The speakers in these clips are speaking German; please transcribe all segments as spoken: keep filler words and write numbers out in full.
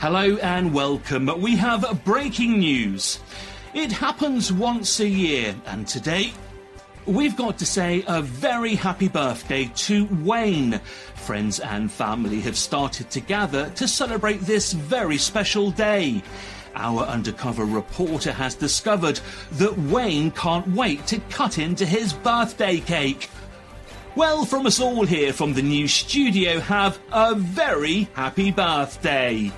Hello and welcome. We have breaking news. It happens once a year, and today we've got to say a very happy birthday to Wayne. Friends and family have started to gather to celebrate this very special day. Our undercover reporter has discovered that Wayne can't wait to cut into his birthday cake. Well, from us all here from the new studio, have a very happy birthday.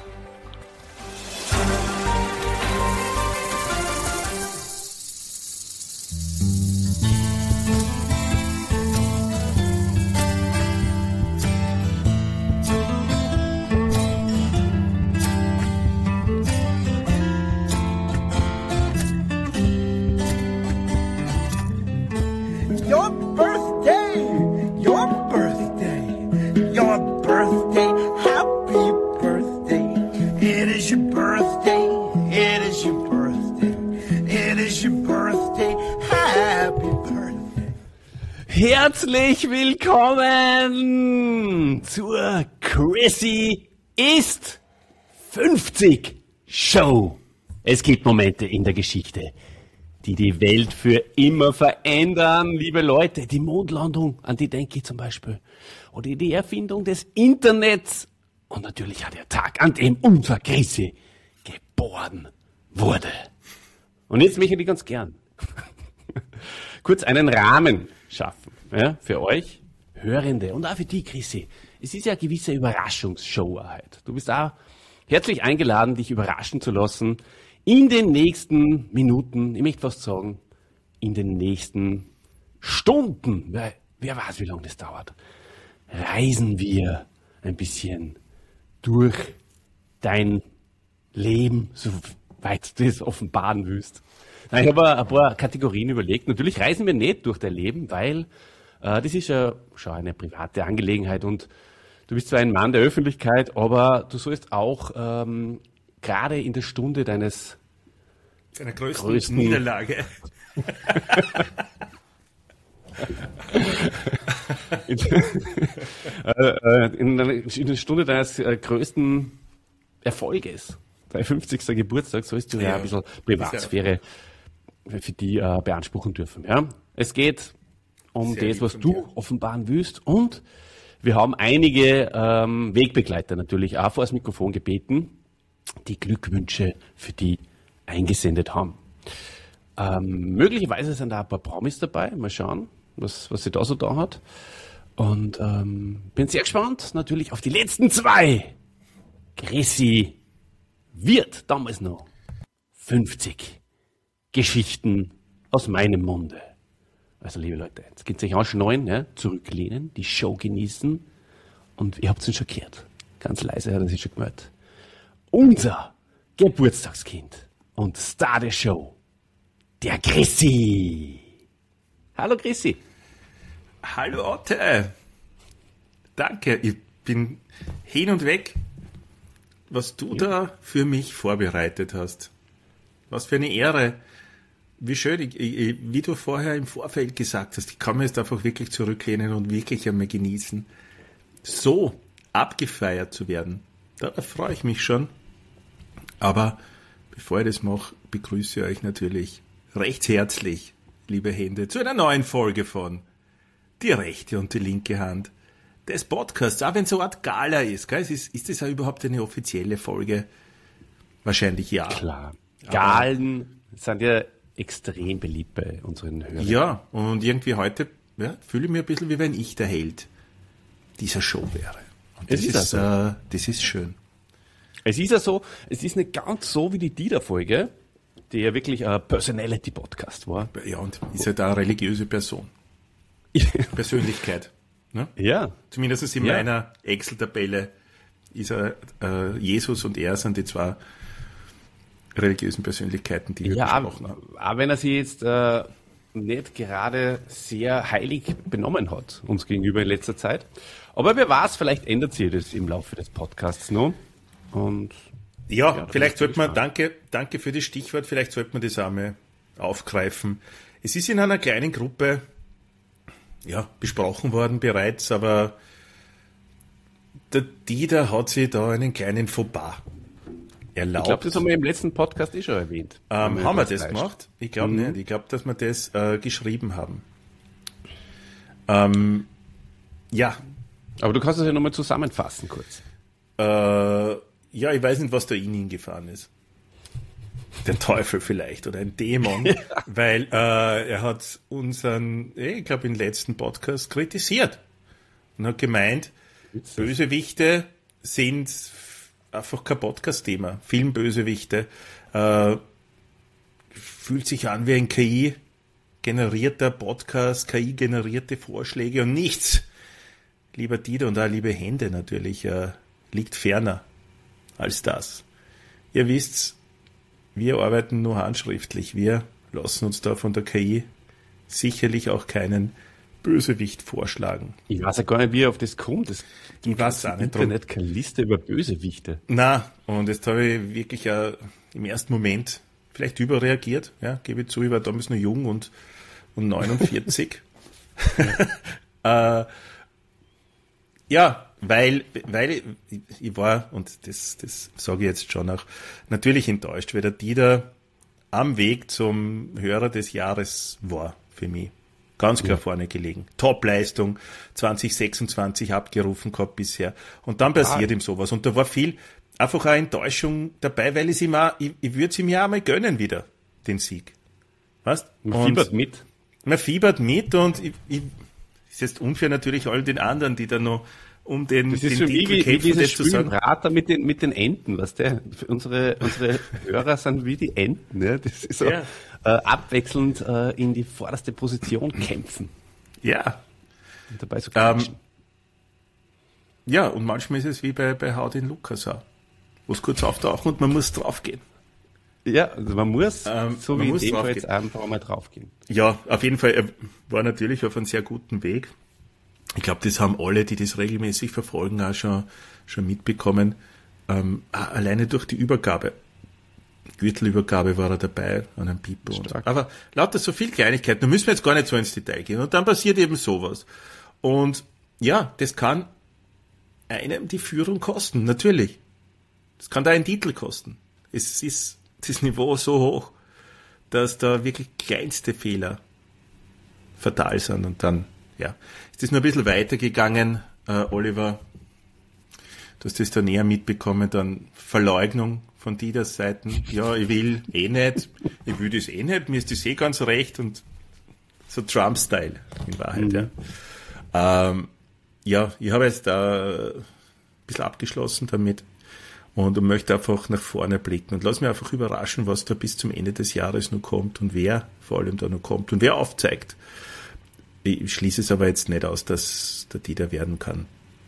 Herzlich willkommen zur Chrissy ist fünfzig Show. Es gibt Momente in der Geschichte, die die Welt für immer verändern, liebe Leute. Die Mondlandung, an die denke ich zum Beispiel. Oder die Erfindung des Internets. Und natürlich hat der Tag, an dem unser Chrissy geboren wurde. Und jetzt möchte ich ganz gern kurz einen Rahmen schaffen, ja, für euch Hörende und auch für die, Chrissy. Es ist ja eine gewisse Überraschungsshow halt. Du bist auch herzlich eingeladen, dich überraschen zu lassen in den nächsten Minuten, ich möchte fast sagen, in den nächsten Stunden, weil wer weiß, wie lange das dauert, reisen wir ein bisschen durch dein Leben, soweit du es offenbaren willst. Ich habe ein paar Kategorien überlegt. Natürlich reisen wir nicht durch dein Leben, weil äh, das ist ja schon eine private Angelegenheit und du bist zwar ein Mann der Öffentlichkeit, aber du sollst auch ähm, gerade in der Stunde deines Deiner größten, größten Niederlage in, äh, in, in der Stunde deines äh, größten Erfolges, dein fünfzigsten Geburtstag, sollst du ja, ja ein bisschen Privatsphäre für die äh, beanspruchen dürfen. Ja? Es geht um Sehr das, was du dir. offenbaren willst, und wir haben einige ähm, Wegbegleiter natürlich auch vor das Mikrofon gebeten, die Glückwünsche für die eingesendet haben. Ähm, möglicherweise sind da ein paar Promis dabei. Mal schauen, was, was sie da so da hat. Und ähm, bin sehr gespannt natürlich auf die letzten zwei. Chrissy wird damals noch fünfzig Geschichten aus meinem Munde. Also, liebe Leute, jetzt geht es euch anschneiden, ja, zurücklehnen, die Show genießen, und ihr habt es schon gehört. Ganz leise hat er sich schon gehört. Unser Geburtstagskind und Star der Show, der Chrissy. Hallo Chrissy. Hallo Otte. Danke, ich bin hin und weg, was du ja. da für mich vorbereitet hast. Was für eine Ehre. Wie schön, ich, ich, wie du vorher im Vorfeld gesagt hast, ich kann mir jetzt einfach wirklich zurücklehnen und wirklich einmal genießen, so abgefeiert zu werden. Da freue ich mich schon. Aber bevor ich das mache, begrüße ich euch natürlich recht herzlich, liebe Hände, zu einer neuen Folge von Die rechte und die linke Hand des Podcasts. Auch wenn es so eine Art Gala ist, gell? Ist, ist das ja überhaupt eine offizielle Folge? Wahrscheinlich ja. Klar. Galen sind ja extrem beliebt bei unseren Hörern. Ja, und irgendwie heute ja, fühle ich mich ein bisschen, wie wenn ich der Held dieser Show wäre. Und das, ist, ist, äh, das ist schön. Es ist ja so, es ist nicht ganz so wie die Dieter-Folge, die ja wirklich ein Personality-Podcast war. Ja, und ist ja da eine religiöse Person. Persönlichkeit. Ne? Ja. Zumindest in ja. meiner Excel-Tabelle ist er, äh, Jesus und er sind die zwei religiösen Persönlichkeiten, die wir ja, besprochen haben. Auch wenn er sich jetzt äh, nicht gerade sehr heilig benommen hat, uns gegenüber in letzter Zeit. Aber wer weiß, vielleicht ändert sich das im Laufe des Podcasts noch. Und ja, ja vielleicht sollte man, danke, danke für das Stichwort, vielleicht sollte man das einmal aufgreifen. Es ist in einer kleinen Gruppe ja, besprochen worden bereits, aber der Dieter hat sich da einen kleinen Fauxpas erlaubt. Ich glaube, das haben wir im letzten Podcast eh schon erwähnt. Ähm, haben wir das Fleisch. gemacht? Ich glaube Mhm. nicht. Ich glaube, dass wir das äh, geschrieben haben. Ähm, ja. Aber du kannst es ja nochmal zusammenfassen kurz. Äh, ja, ich weiß nicht, was da in ihn gefahren ist. Der Teufel vielleicht oder ein Dämon, weil äh, er hat unseren, ich glaube, im letzten Podcast kritisiert und hat gemeint, Bösewichte sind einfach kein Podcast-Thema. Filmbösewichte äh, fühlt sich an wie ein K I-generierter Podcast, K I-generierte Vorschläge und nichts, lieber Dieter und auch liebe Hände natürlich, äh, liegt ferner als das. Ihr wisst, wir arbeiten nur handschriftlich. Wir lassen uns da von der K I sicherlich auch keinen Bösewicht vorschlagen. Ich weiß ja gar nicht, wie er auf das kommt. Es Ich weiß auch im nicht drum. Internet keine Liste über Bösewichte. Na, und jetzt habe ich wirklich äh, im ersten Moment vielleicht überreagiert. Ja, gebe ich zu, ich war damals noch jung und, und neunundvierzig. äh, ja, weil, weil ich, ich war, und das, das sage ich jetzt schon auch, natürlich enttäuscht, weil der Dieter am Weg zum Hörer des Jahres war für mich. Ganz klar ja. vorne gelegen. Top-Leistung, zwanzig sechsundzwanzig abgerufen gehabt bisher. Und dann passiert ah. ihm sowas. Und da war viel, einfach eine Enttäuschung dabei, weil ich ihm auch, ich, ich würde es ihm ja auch mal gönnen wieder, den Sieg. Weißt? Man fiebert mit. Man fiebert mit und ich, ich, ist jetzt unfair natürlich all den anderen, die da noch um den, das ist den so Titel wie, wie kämpfen, dieses das zu Spiel sagen. Prater mit den, mit den Enten, weißt du? Unsere, unsere Hörer sind wie die Enten, ja? Das ist so Ja. äh, abwechselnd äh, in die vorderste Position kämpfen. Ja. Und dabei so Ähm, klatschen. Ja, und manchmal ist es wie bei, bei Hau den Lukas auch. Wo es kurz auftauchen und man muss draufgehen. Ja, also man muss, ähm, so man wie muss in dem Fall draufgehen. jetzt einfach mal draufgehen. Ja, auf jeden Fall, er war natürlich auf einem sehr guten Weg. Ich glaube, das haben alle, die das regelmäßig verfolgen, auch schon, schon mitbekommen. Ähm, alleine durch die Übergabe. Gürtelübergabe war er dabei an einem Pipo. Und, aber lauter so viel Kleinigkeiten, da müssen wir jetzt gar nicht so ins Detail gehen. Und dann passiert eben sowas. Und ja, das kann einem die Führung kosten, natürlich. Das kann da einen Titel kosten. Es ist das Niveau so hoch, dass da wirklich kleinste Fehler fatal sind. Und dann, ja, ist das nur ein bisschen weitergegangen, äh, Oliver. Du hast das da näher mitbekommen, dann Verleugnung von Dieters Seiten. Ja, ich will eh nicht, ich will das eh nicht, mir ist das eh ganz recht und so Trump-Style in Wahrheit, mhm. ja. Ähm, ja, ich habe jetzt da ein bisschen abgeschlossen damit und möchte einfach nach vorne blicken und lass mich einfach überraschen, was da bis zum Ende des Jahres noch kommt und wer vor allem da noch kommt und wer aufzeigt. Ich schließe es aber jetzt nicht aus, dass der Dieter werden kann.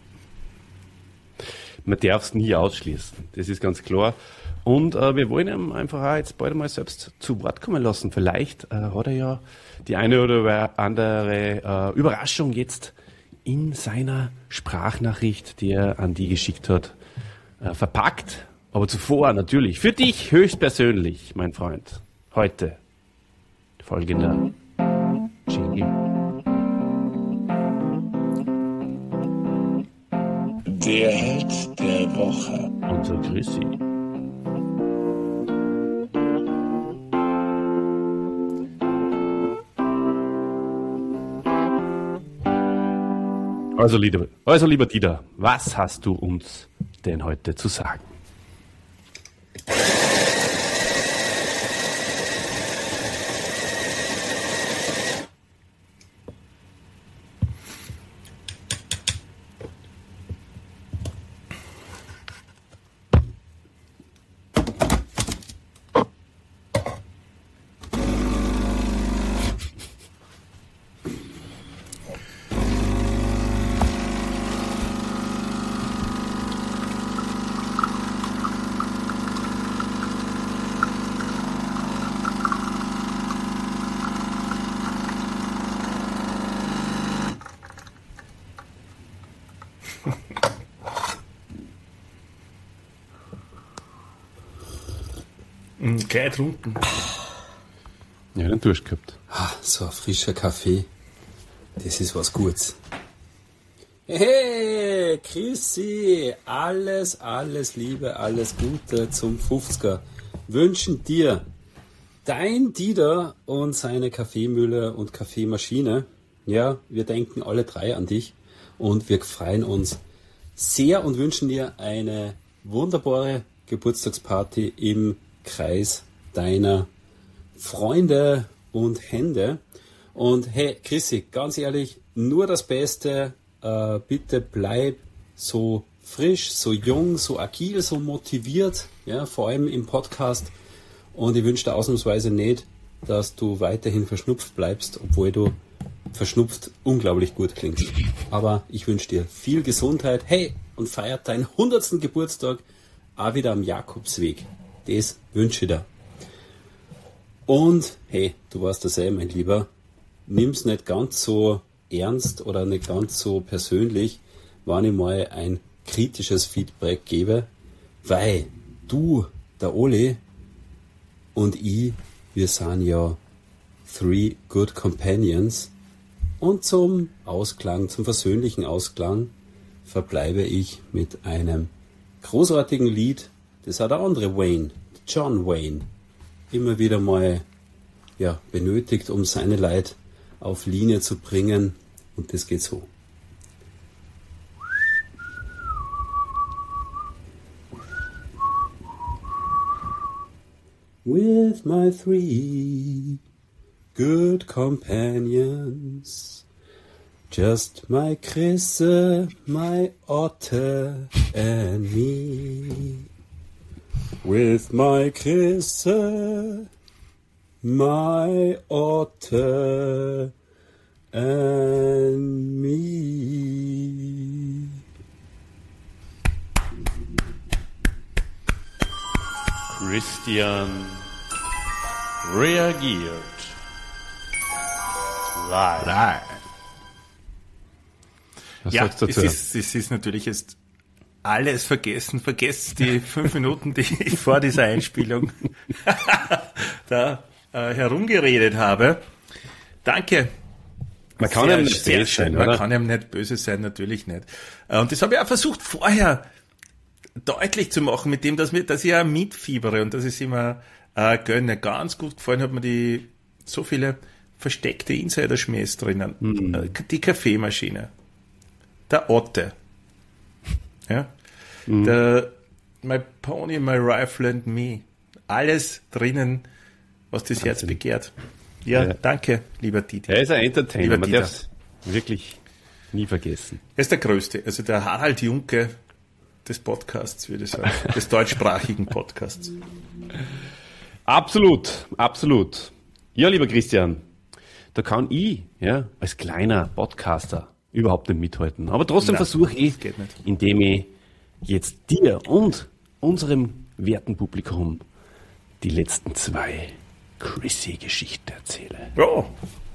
Man darf es nie ausschließen, das ist ganz klar. Und äh, wir wollen ihm einfach auch jetzt bald mal selbst zu Wort kommen lassen. Vielleicht äh, hat er ja die eine oder andere äh, Überraschung jetzt in seiner Sprachnachricht, die er an die geschickt hat, äh, verpackt. Aber zuvor natürlich für dich höchstpersönlich, mein Freund, heute folgender Jingle. Der Held der Woche. Unser Chrissy. Also lieber, also lieber Dieter, was hast du uns denn heute zu sagen? Gleich getrunken. Ja, den Durst gehabt. Ah, so ein frischer Kaffee, das ist was Gutes. Hey, Chrissy, alles, alles Liebe, alles Gute zum fünfziger. Wünschen dir dein Dieter und seine Kaffeemühle und Kaffeemaschine. Ja, wir denken alle drei an dich und wir freuen uns sehr und wünschen dir eine wunderbare Geburtstagsparty im Kreis deiner Freunde und Hände. Und hey, Chrissy, ganz ehrlich, nur das Beste. Äh, bitte bleib so frisch, so jung, so agil, so motiviert, ja, vor allem im Podcast. Und ich wünsche dir ausnahmsweise nicht, dass du weiterhin verschnupft bleibst, obwohl du verschnupft unglaublich gut klingst. Aber ich wünsche dir viel Gesundheit. Hey, und feiert deinen hundertsten Geburtstag auch wieder am Jakobsweg. Das wünsche ich dir. Und hey, du warst dasselbe, mein Lieber. Nimm's nicht ganz so ernst oder nicht ganz so persönlich, wenn ich mal ein kritisches Feedback gebe, weil du, der Oli und ich, wir sind ja three good companions und zum Ausklang, zum versöhnlichen Ausklang verbleibe ich mit einem großartigen Lied, das hat der andere Wayne, John Wayne, immer wieder mal ja, benötigt, um seine Leid auf Linie zu bringen. Und das geht so. With my three good companions, just my Chrisse, my Otte and me. With my Chrisse, my Otte and me. Christian reagiert. Live. Nein. Was Ja, sagst du es dazu? ist, es ist natürlich jetzt alles vergessen. Vergesst die fünf Minuten, die ich vor dieser Einspielung da äh, herumgeredet habe. Danke. Man kann Sehr- ja nicht sehr böse schön. sein, Man oder? kann ihm nicht böse sein, natürlich nicht. Äh, Und das habe ich auch versucht vorher deutlich zu machen, mit dem, dass, mir, dass ich auch mitfiebere und dass ich es immer äh, gönne. Ganz gut gefallen hat mir die so viele versteckte Insider-Schmähs drinnen. Mhm. Äh, Die Kaffeemaschine. Der Otte. Ja. Mhm. Der My Pony, My Rifle and Me. Alles drinnen, was das Herz begehrt. Ja, Ja. danke, lieber Didi. Er ist ein Entertainer, Lieber man Dieter. darf es wirklich nie vergessen. Er ist der Größte, also der Harald Junke des Podcasts, würde ich sagen. Des deutschsprachigen Podcasts. Absolut, absolut. Ja, lieber Christian, da kann ich, ja, als kleiner Podcaster überhaupt nicht mithalten. Aber trotzdem Nein, versuche ich, das geht nicht. indem ich jetzt dir und unserem werten Publikum die letzten zwei Chrissy-Geschichten erzähle. Ja.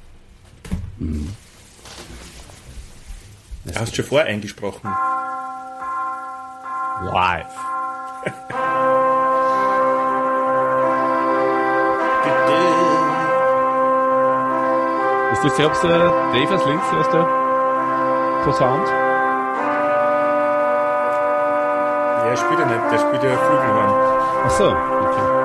Du hast schon vorher eingesprochen. Live. Ist das selbst der Dave aus Linz aus der Sound? Ja, er spielt ja nicht, der spielt ja Flügelhorn. Ach so, okay.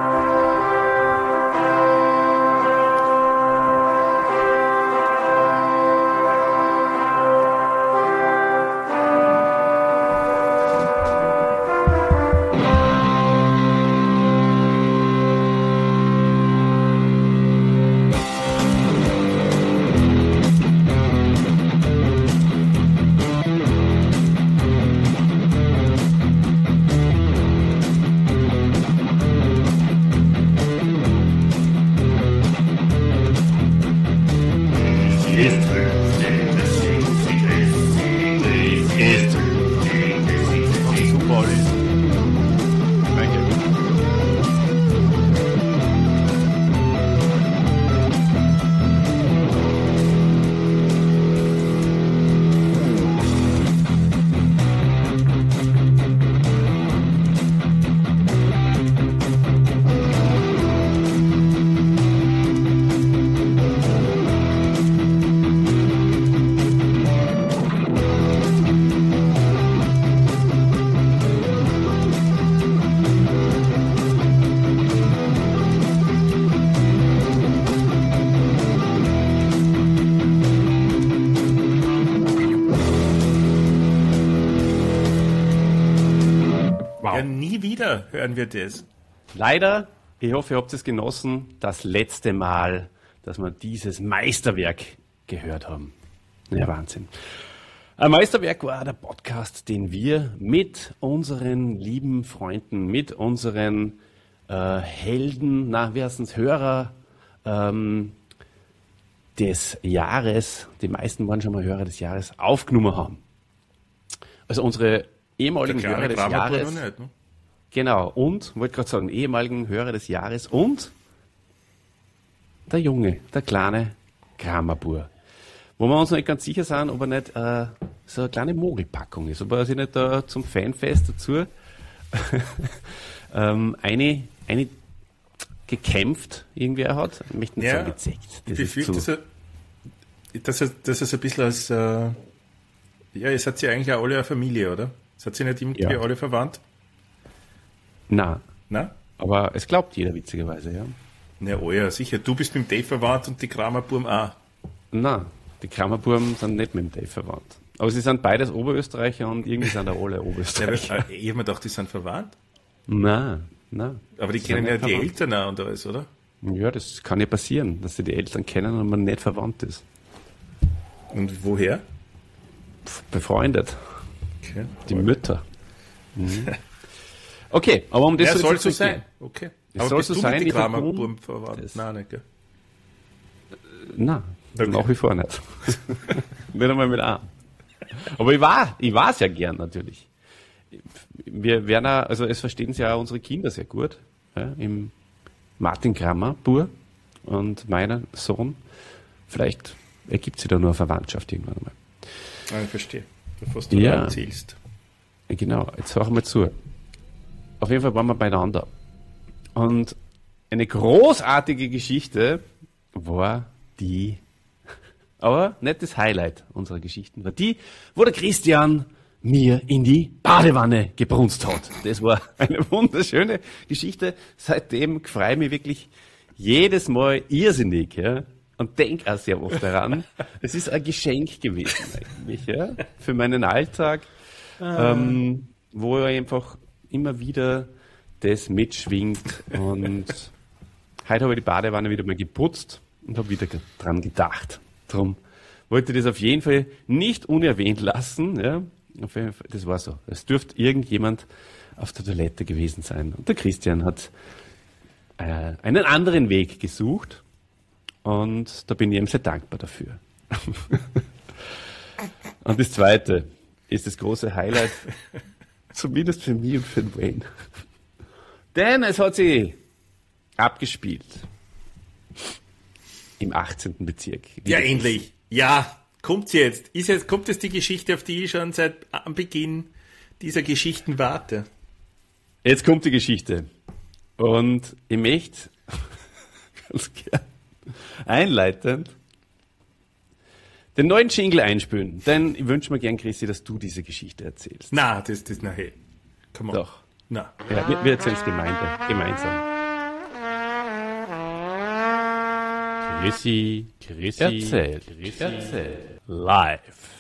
nie wieder hören wir das. Leider, ich hoffe, ihr habt es genossen, das letzte Mal, dass wir dieses Meisterwerk gehört haben. Ja, Wahnsinn. Ein Meisterwerk war der Podcast, den wir mit unseren lieben Freunden, mit unseren äh, Helden, na, wie heißt es, Hörer ähm, des Jahres, die meisten waren schon mal Hörer des Jahres, aufgenommen haben. Also unsere ehemaligen Der Hörer kleine des Kramer Jahres. noch nicht, ne? Genau, und, wollte gerade sagen, ehemaligen Hörer des Jahres und der Junge, der kleine Kramerbur. Wo wir uns noch nicht ganz sicher sind, ob er nicht äh, so eine kleine Mogelpackung ist, ob er sich nicht da zum Fanfest dazu ähm, eine, eine gekämpft irgendwer hat. Ich möchte nicht Ja, sagen gezeckt. Ich Das ist befürchte, dass zu, er, dass er, dass er so ein bisschen als, äh, ja, ihr seid ja eigentlich auch alle eine Familie, oder? Seid ihr nicht irgendwie Ja. alle verwandt? na, Na? aber es glaubt jeder witzigerweise, ja. Ja, oh ja, sicher. Du bist mit dem Dave verwandt und die Kramerburm auch. Na, die Kramerbuben sind nicht mit dem Dave verwandt. Aber sie sind beides Oberösterreicher und irgendwie sind da alle Ja, aber, Oberösterreicher. äh, ich hab mir gedacht, die sind verwandt. Na, na. Aber die Sie kennen sind ja nicht die verwandt. Eltern auch und alles, oder? Ja, das kann ja passieren, dass sie die Eltern kennen und man nicht verwandt ist. Und woher? Pff, befreundet. Okay. Die Mütter. Mhm. Okay, aber um das Ja, soll soll es so jetzt nicht sein. gehen. Okay. Es Aber soll bist so du sein, mit die ich verbund Kramerburm verwandt? das. Nein, nicht, gell? Nein, Okay. nach wie vor nicht. Nicht einmal mit einem. Aber ich war, ich war sehr gern natürlich. Wir werden auch, also es verstehen sich ja auch unsere Kinder sehr gut. Ja, im Martin Kramer, Bur und meinen Sohn. Vielleicht ergibt sich da nur eine Verwandtschaft irgendwann einmal. Ah, ich verstehe. Was du Ja. da erzählst. Genau, jetzt hören wir zu. Auf jeden Fall waren wir beieinander. Und eine großartige Geschichte war die, aber nicht das Highlight unserer Geschichten, war die, wo der Christian mir in die Badewanne gebrunst hat. Das war eine wunderschöne Geschichte. Seitdem freue ich mich wirklich jedes Mal irrsinnig, ja, und denke auch sehr oft daran. Es ist ein Geschenk gewesen eigentlich, ja, für meinen Alltag, ähm, wo er einfach immer wieder das mitschwingt. Und heute habe ich die Badewanne wieder mal geputzt und habe wieder dran gedacht. Darum wollte ich das auf jeden Fall nicht unerwähnt lassen. Ja. Auf jeden Fall, das war so. Es dürfte irgendjemand auf der Toilette gewesen sein. Und der Christian hat äh, einen anderen Weg gesucht. Und da bin ich ihm sehr dankbar dafür. Und das Zweite ist das große Highlight, zumindest für mich und für den Wayne. Denn es hat sich abgespielt im achtzehnten Bezirk. Ja, endlich. Ja, kommt's jetzt. Ist jetzt. Kommt jetzt die Geschichte, auf die ich schon seit am Beginn dieser Geschichten warte? Jetzt kommt die Geschichte. Und ich möchte ganz gern einleitend den neuen Jingle einspielen. Denn ich wünsche mir gern, Christi, dass du diese Geschichte erzählst. Na, das, das, na, hey. Come on. Doch. Na. Ja, wir, wir erzählen es Gemeinde, gemeinsam. Chrissy, Chrissy, erzählt, Chrissy, erzählt. Live.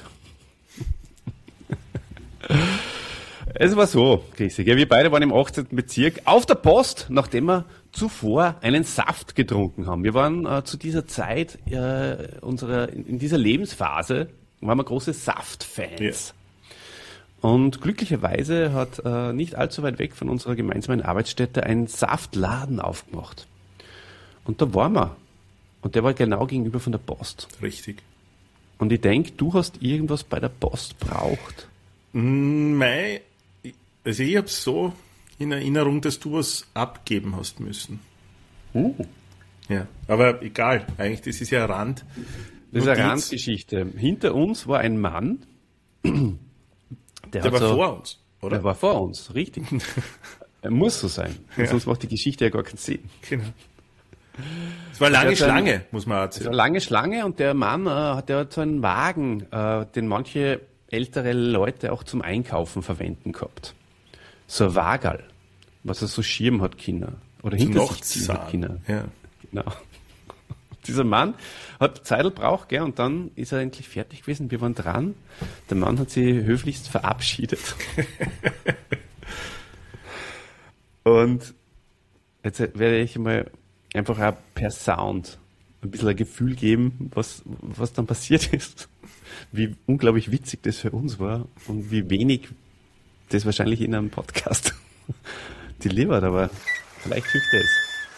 Es war so, Chrissy, wir beide waren im achtzehnten Bezirk auf der Post, nachdem wir zuvor einen Saft getrunken haben. Wir waren äh, zu dieser Zeit, äh, unserer, in, in dieser Lebensphase, waren wir große Saftfans. Ja. Und glücklicherweise hat äh, nicht allzu weit weg von unserer gemeinsamen Arbeitsstätte ein Saftladen aufgemacht. Und da waren wir. Und der war genau gegenüber von der Post. Richtig. Und ich denke, du hast irgendwas bei der Post braucht. Mm, Mei, also ich habe so in Erinnerung, dass du was abgeben hast müssen. Uh. Ja, aber egal. Eigentlich, das ist ja ein Rand. Das ist eine Notiz. Randgeschichte. Hinter uns war ein Mann, der, Der hat war so, vor uns, oder? Der war vor uns, richtig. Er muss so sein. Ja. Sonst macht die Geschichte ja gar keinen Sinn. Genau. Es war eine lange Der hat so ein- Schlange, muss man Es war erzählen. eine lange Schlange und der Mann, äh, der hat so einen Wagen, äh, den manche ältere Leute auch zum Einkaufen verwenden gehabt. So ein Wagerl, was er so Schirm hat Kinder. Oder hinter sich ziehen hat Kinder. Ja. Genau. Dieser Mann hat Zeit gebraucht, gell, und dann ist er endlich fertig gewesen. Wir waren dran. Der Mann hat sich höflichst verabschiedet. Und jetzt werde ich mal einfach auch per Sound ein bisschen ein Gefühl geben, was, was dann passiert ist. Wie unglaublich witzig das für uns war und wie wenig das wahrscheinlich in einem Podcast delivert, aber vielleicht hilft es.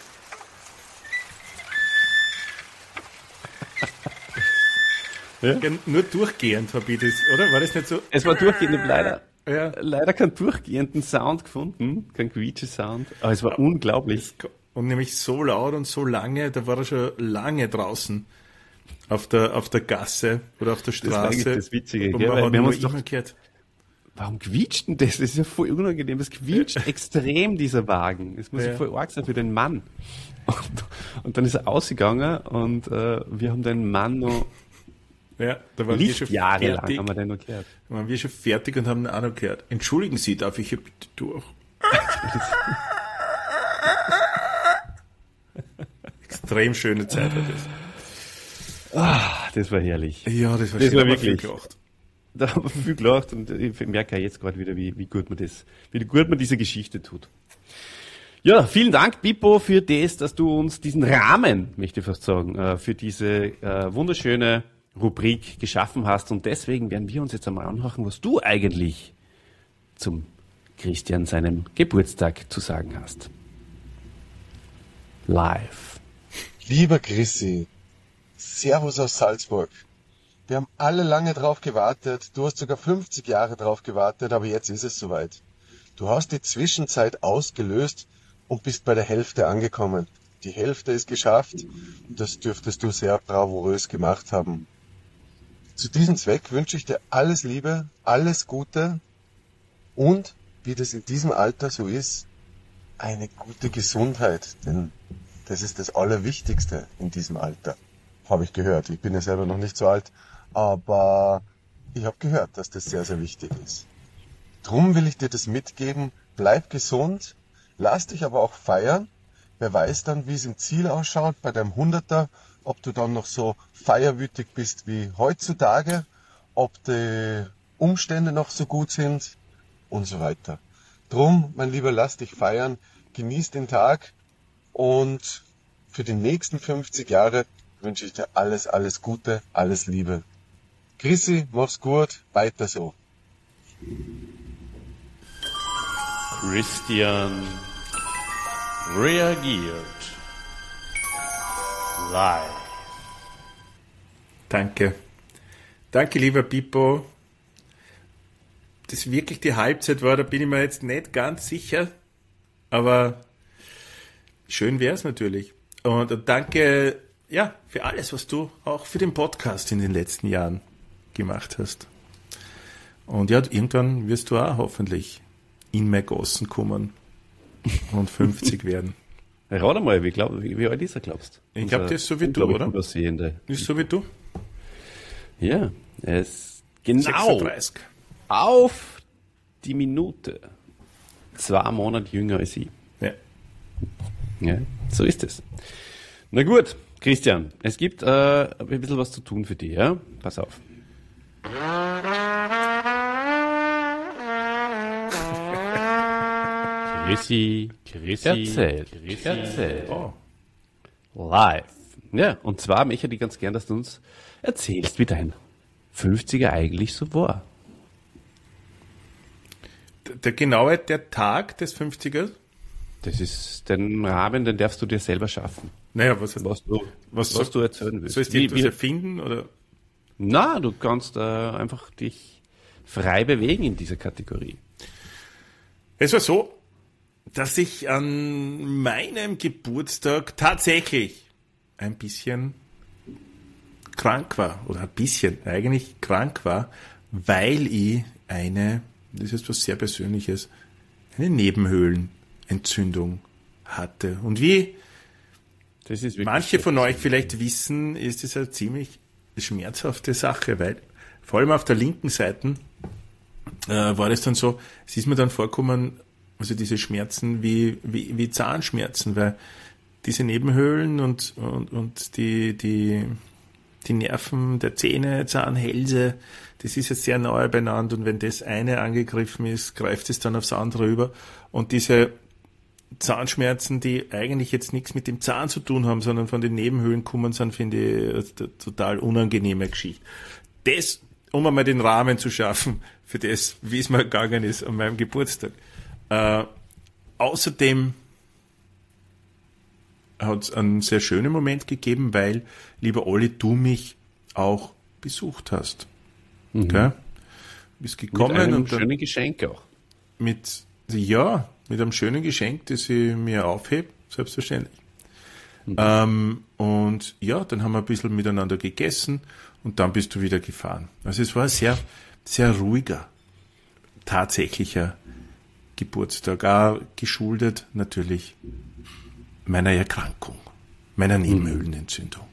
Ja? Nur durchgehend habe ich das, oder? War das nicht so? Es war durchgehend, ich habe leider, Ja. leider keinen durchgehenden Sound gefunden, keinen Quietsche-Sound, aber es war unglaublich. Und nämlich so laut und so lange, da war er schon lange draußen auf der, auf der Gasse oder auf der Das war Straße. eigentlich das Witzige, und gell? man Weil hat wir haben nur uns doch- immer gehört. Warum quietscht denn das? Das ist ja voll unangenehm. Das quietscht extrem, dieser Wagen. Das muss ja Ja. voll arg sein für den Mann. Und, und dann ist er ausgegangen und äh, wir haben den Mann noch Ja, da waren wir schon Lichtjahre lang fertig. haben wir den noch gehört. Da waren wir schon fertig und haben ihn auch noch gehört. Entschuldigen Sie, darf ich hier bitte durch? Extrem schöne Zeit war das. Ah, das war herrlich. Ja, das war Das schön, war aber viel wirklich- gelacht. Da haben wir viel gelacht und ich merke ja jetzt gerade wieder, wie, wie gut man das, wie gut man diese Geschichte tut. Ja, vielen Dank, Pippo, für das, dass du uns diesen Rahmen, möchte ich fast sagen, äh, für diese äh, wunderschöne Rubrik geschaffen hast. Und deswegen werden wir uns jetzt einmal anhören, was du eigentlich zum Christian seinem Geburtstag zu sagen hast. Live. Lieber Chrissy, Servus aus Salzburg. Wir haben alle lange drauf gewartet. Du hast sogar fünfzig Jahre drauf gewartet, aber jetzt ist es soweit. Du hast die Zwischenzeit ausgelöst und bist bei der Hälfte angekommen. Die Hälfte ist geschafft und das dürftest du sehr bravourös gemacht haben. Zu diesem Zweck wünsche ich dir alles Liebe, alles Gute und, wie das in diesem Alter so ist, eine gute Gesundheit, denn das ist das Allerwichtigste in diesem Alter. Habe ich gehört. Ich bin ja selber noch nicht so alt, aber ich habe gehört, dass das sehr, sehr wichtig ist. Drum will ich dir das mitgeben. Bleib gesund, lass dich aber auch feiern. Wer weiß dann, wie es im Ziel ausschaut bei deinem Hunderter, ob du dann noch so feierwütig bist wie heutzutage, ob die Umstände noch so gut sind und so weiter. Drum, mein Lieber, lass dich feiern, genieß den Tag und für die nächsten fünfzig Jahre wünsche ich dir alles, alles Gute, alles Liebe. Chrissy, mach's gut, weiter so. Christian reagiert live. Danke. Danke, lieber Pippo. Das wirklich die Halbzeit war, da bin ich mir jetzt nicht ganz sicher, aber schön wäre es natürlich. Und, und danke, ja, für alles, was du auch für den Podcast in den letzten Jahren gemacht hast. Und ja, irgendwann wirst du auch hoffentlich in mein Gossen kommen und fünfzig werden. Rat mal, wie, glaub, wie, wie alt ist er, glaubst du? Ich glaube, das ist so wie du, oder? Aussehende. Ist so wie du? Ja, er ist genau sechsunddreißig. auf die Minute zwei Monate jünger als ich. Ja. Ja, so ist es. Na gut, Christian, es gibt äh, ein bisschen was zu tun für dich, ja? Pass auf. Chrissy, Chrissy, erzählt, Chrissy, erzählt. Oh. Live. Ja, und zwar möchte ich ganz gern, dass du uns erzählst, wie dein fünfziger eigentlich so war. Der, der genaue, der Tag des fünfzigers? Das ist den Rahmen, den darfst du dir selber schaffen. Naja, was, Was du, was, was du erzählen willst. sollst du Wie- etwas wie- erfinden? Oder? Na, du kannst äh, einfach dich frei bewegen in dieser Kategorie. Es war so, dass ich an meinem Geburtstag tatsächlich ein bisschen krank war. Oder ein bisschen, eigentlich krank war, weil ich eine, das ist was sehr Persönliches, eine Nebenhöhlenentzündung hatte. Und wie Das ist wirklich manche von euch vielleicht wissen, ist es eine ziemlich schmerzhafte Sache, weil vor allem auf der linken Seite äh, war das dann so, es ist mir dann vorgekommen, also diese Schmerzen wie, wie, wie Zahnschmerzen, weil diese Nebenhöhlen und, und, und die, die, die Nerven der Zähne, Zahnhälse, das ist jetzt sehr nahe beieinander und wenn das eine angegriffen ist, greift es dann aufs andere über und diese Zahnschmerzen, die eigentlich jetzt nichts mit dem Zahn zu tun haben, sondern von den Nebenhöhlen kommen sind, finde ich eine total unangenehme Geschichte. Das, um einmal den Rahmen zu schaffen für das, wie es mir gegangen ist an meinem Geburtstag. Äh, außerdem hat es einen sehr schönen Moment gegeben, weil, lieber Olli, du mich auch besucht hast. Mhm. Gell? Du bist gekommen mit einem und dann schönen Geschenk auch. Mit, ja, mit einem schönen Geschenk, das ich mir aufhebe, selbstverständlich. Mhm. Ähm, und ja, dann haben wir ein bisschen miteinander gegessen und dann bist du wieder gefahren. Also es war ein sehr, sehr ruhiger, tatsächlicher Geburtstag, auch geschuldet natürlich meiner Erkrankung, meiner Nebenhöhlenentzündung.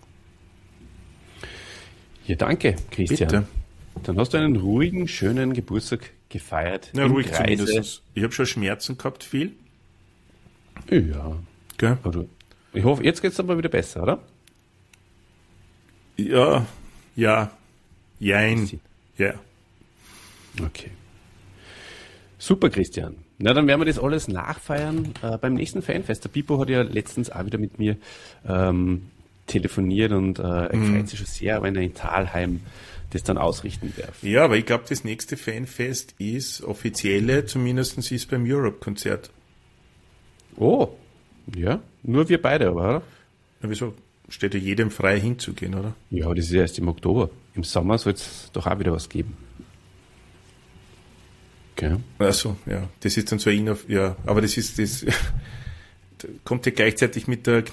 Ja, danke, Christian. Bitte. Dann hast du einen ruhigen, schönen Geburtstag gefeiert. Na, ruhig Kreise. Zumindest. Ich habe schon Schmerzen gehabt, viel. Ja. Gell? Ich hoffe, jetzt geht es aber wieder besser, oder? Ja, ja, jein, ja. Okay. Super, Christian. Na, dann werden wir das alles nachfeiern äh, beim nächsten Fanfest. Der Pipo hat ja letztens auch wieder mit mir ähm, telefoniert und äh, er Mhm. freut sich schon sehr, wenn er in Thalheim das dann ausrichten darf. Ja, aber ich glaube, das nächste Fanfest ist offizielle, zumindest ist beim Europe-Konzert. Oh, ja, nur wir beide, aber, oder? Ja, wieso? Steht ja jedem frei hinzugehen, oder? Ja, aber das ist ja erst im Oktober. Im Sommer soll es doch auch wieder was geben. Okay. Ach so, ja. Das ist dann so ein, auf, ja, aber das ist, das kommt ja gleichzeitig mit der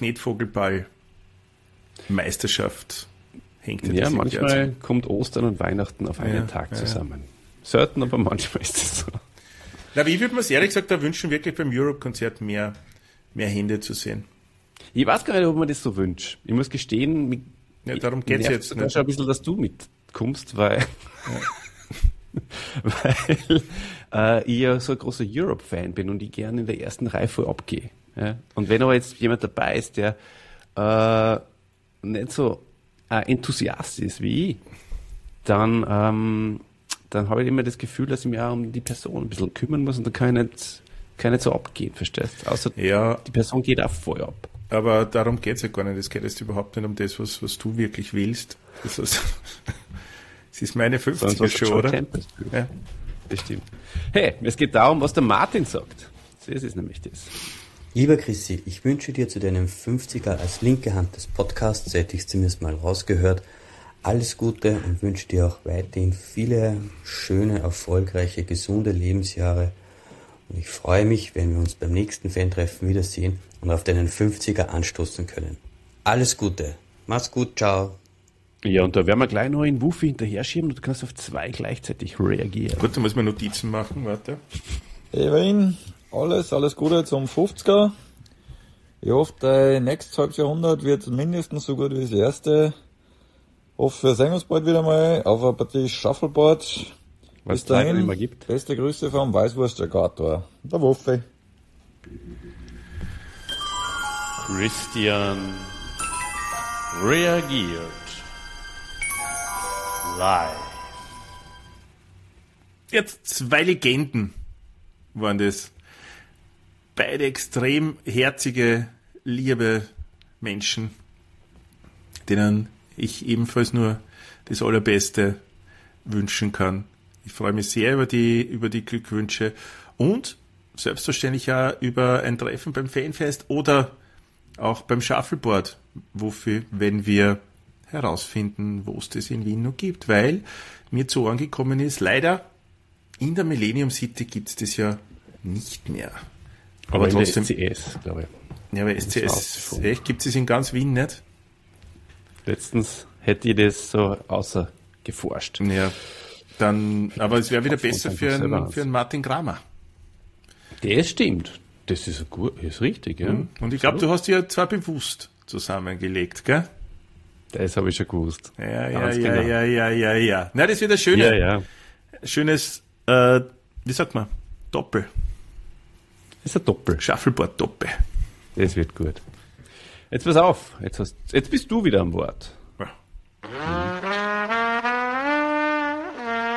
Knetvogelball-Meisterschaft. Hängt ja, Ja, das manchmal zusammen. kommt Ostern und Weihnachten auf einen Ja, Tag ja, zusammen. Selten, aber manchmal ist es so. Na, aber ich würde mir ehrlich gesagt da wünschen, wirklich beim Europe-Konzert mehr, mehr Hände zu sehen. Ich weiß gar nicht, ob man das so wünscht. Ich muss gestehen, mich, Ja, darum geht's nervt jetzt sogar nicht. schon ein bisschen, dass du mitkommst, weil, weil äh, ich ja so ein großer Europe-Fan bin und ich gerne in der ersten Reihe voll abgehe. Ja? Und wenn aber jetzt jemand dabei ist, der äh, nicht so äh, Enthusiast ist wie ich, dann, ähm, dann habe ich immer das Gefühl, dass ich mich auch um die Person ein bisschen kümmern muss und dann kann ich nicht, kann ich nicht so abgehen, verstehst du? Außer Ja, die Person geht auch voll ab. aber darum geht's ja gar nicht. Es geht jetzt überhaupt nicht um das, was, was du wirklich willst. Das ist, das ist meine fünfziger-Show, oder? Ja. Bestimmt. Hey, es geht darum, was der Martin sagt. So ist es nämlich das. Lieber Chrissy, ich wünsche dir zu deinem fünfziger als linke Hand des Podcasts, seit ich es zumindest mal rausgehört, alles Gute und wünsche dir auch weiterhin viele schöne, erfolgreiche, gesunde Lebensjahre. Und ich freue mich, wenn wir uns beim nächsten Fan-Treffen wiedersehen und auf deinen fünfziger anstoßen können. Alles Gute. Mach's gut. Ciao. Ja, und da werden wir gleich noch in Wuffi hinterher schieben und du kannst auf zwei gleichzeitig reagieren. Gut, da muss man Notizen machen, warte. Ewin, alles, alles Gute zum fünfziger. Ich hoffe, dein nächstes halbes Jahrhundert wird mindestens so gut wie das erste. Hoffe, wir sehen uns bald wieder mal auf einer Partie Shuffleboard. Was Bis es leider dahin, nicht mehr gibt. beste Grüße vom Weißwurst-Jagator. Der Wuffi. Christian reagiert live. Jetzt zwei Legenden waren das. Beide extrem herzige, liebe Menschen, denen ich ebenfalls nur das Allerbeste wünschen kann. Ich freue mich sehr über die, über die Glückwünsche und selbstverständlich auch über ein Treffen beim Fanfest oder auch beim Shuffleboard, wofür, wenn wir herausfinden, wo es das in Wien noch gibt, weil mir zu Ohren gekommen ist, leider in der Millennium City gibt es das ja nicht mehr. Aber, Aber in trotzdem, der S C S, glaube ich. ja, aber Das S C war S, ausgefunden. echt, gibt es in ganz Wien nicht? Letztens hätte ich das so außer geforscht. Ja, dann, aber es wäre wieder Auf uns besser einfach für selber einen, aus. für einen Martin Kramer. Das stimmt. Das ist, ein gut, ist richtig, ja. Und ich glaube, du hast die ja zwar bewusst zusammengelegt, gell? Das habe ich schon gewusst. Ja, ja, Ganz ja, genau. ja, ja, ja, ja. Na, das wird ein schöne, Ja, ja. schönes, äh, wie sagt man, Doppel, Das ist ein Doppel. Shuffleboard-Doppel. Das wird gut. Jetzt pass auf. Jetzt, hast, jetzt bist du wieder am Wort. Ja.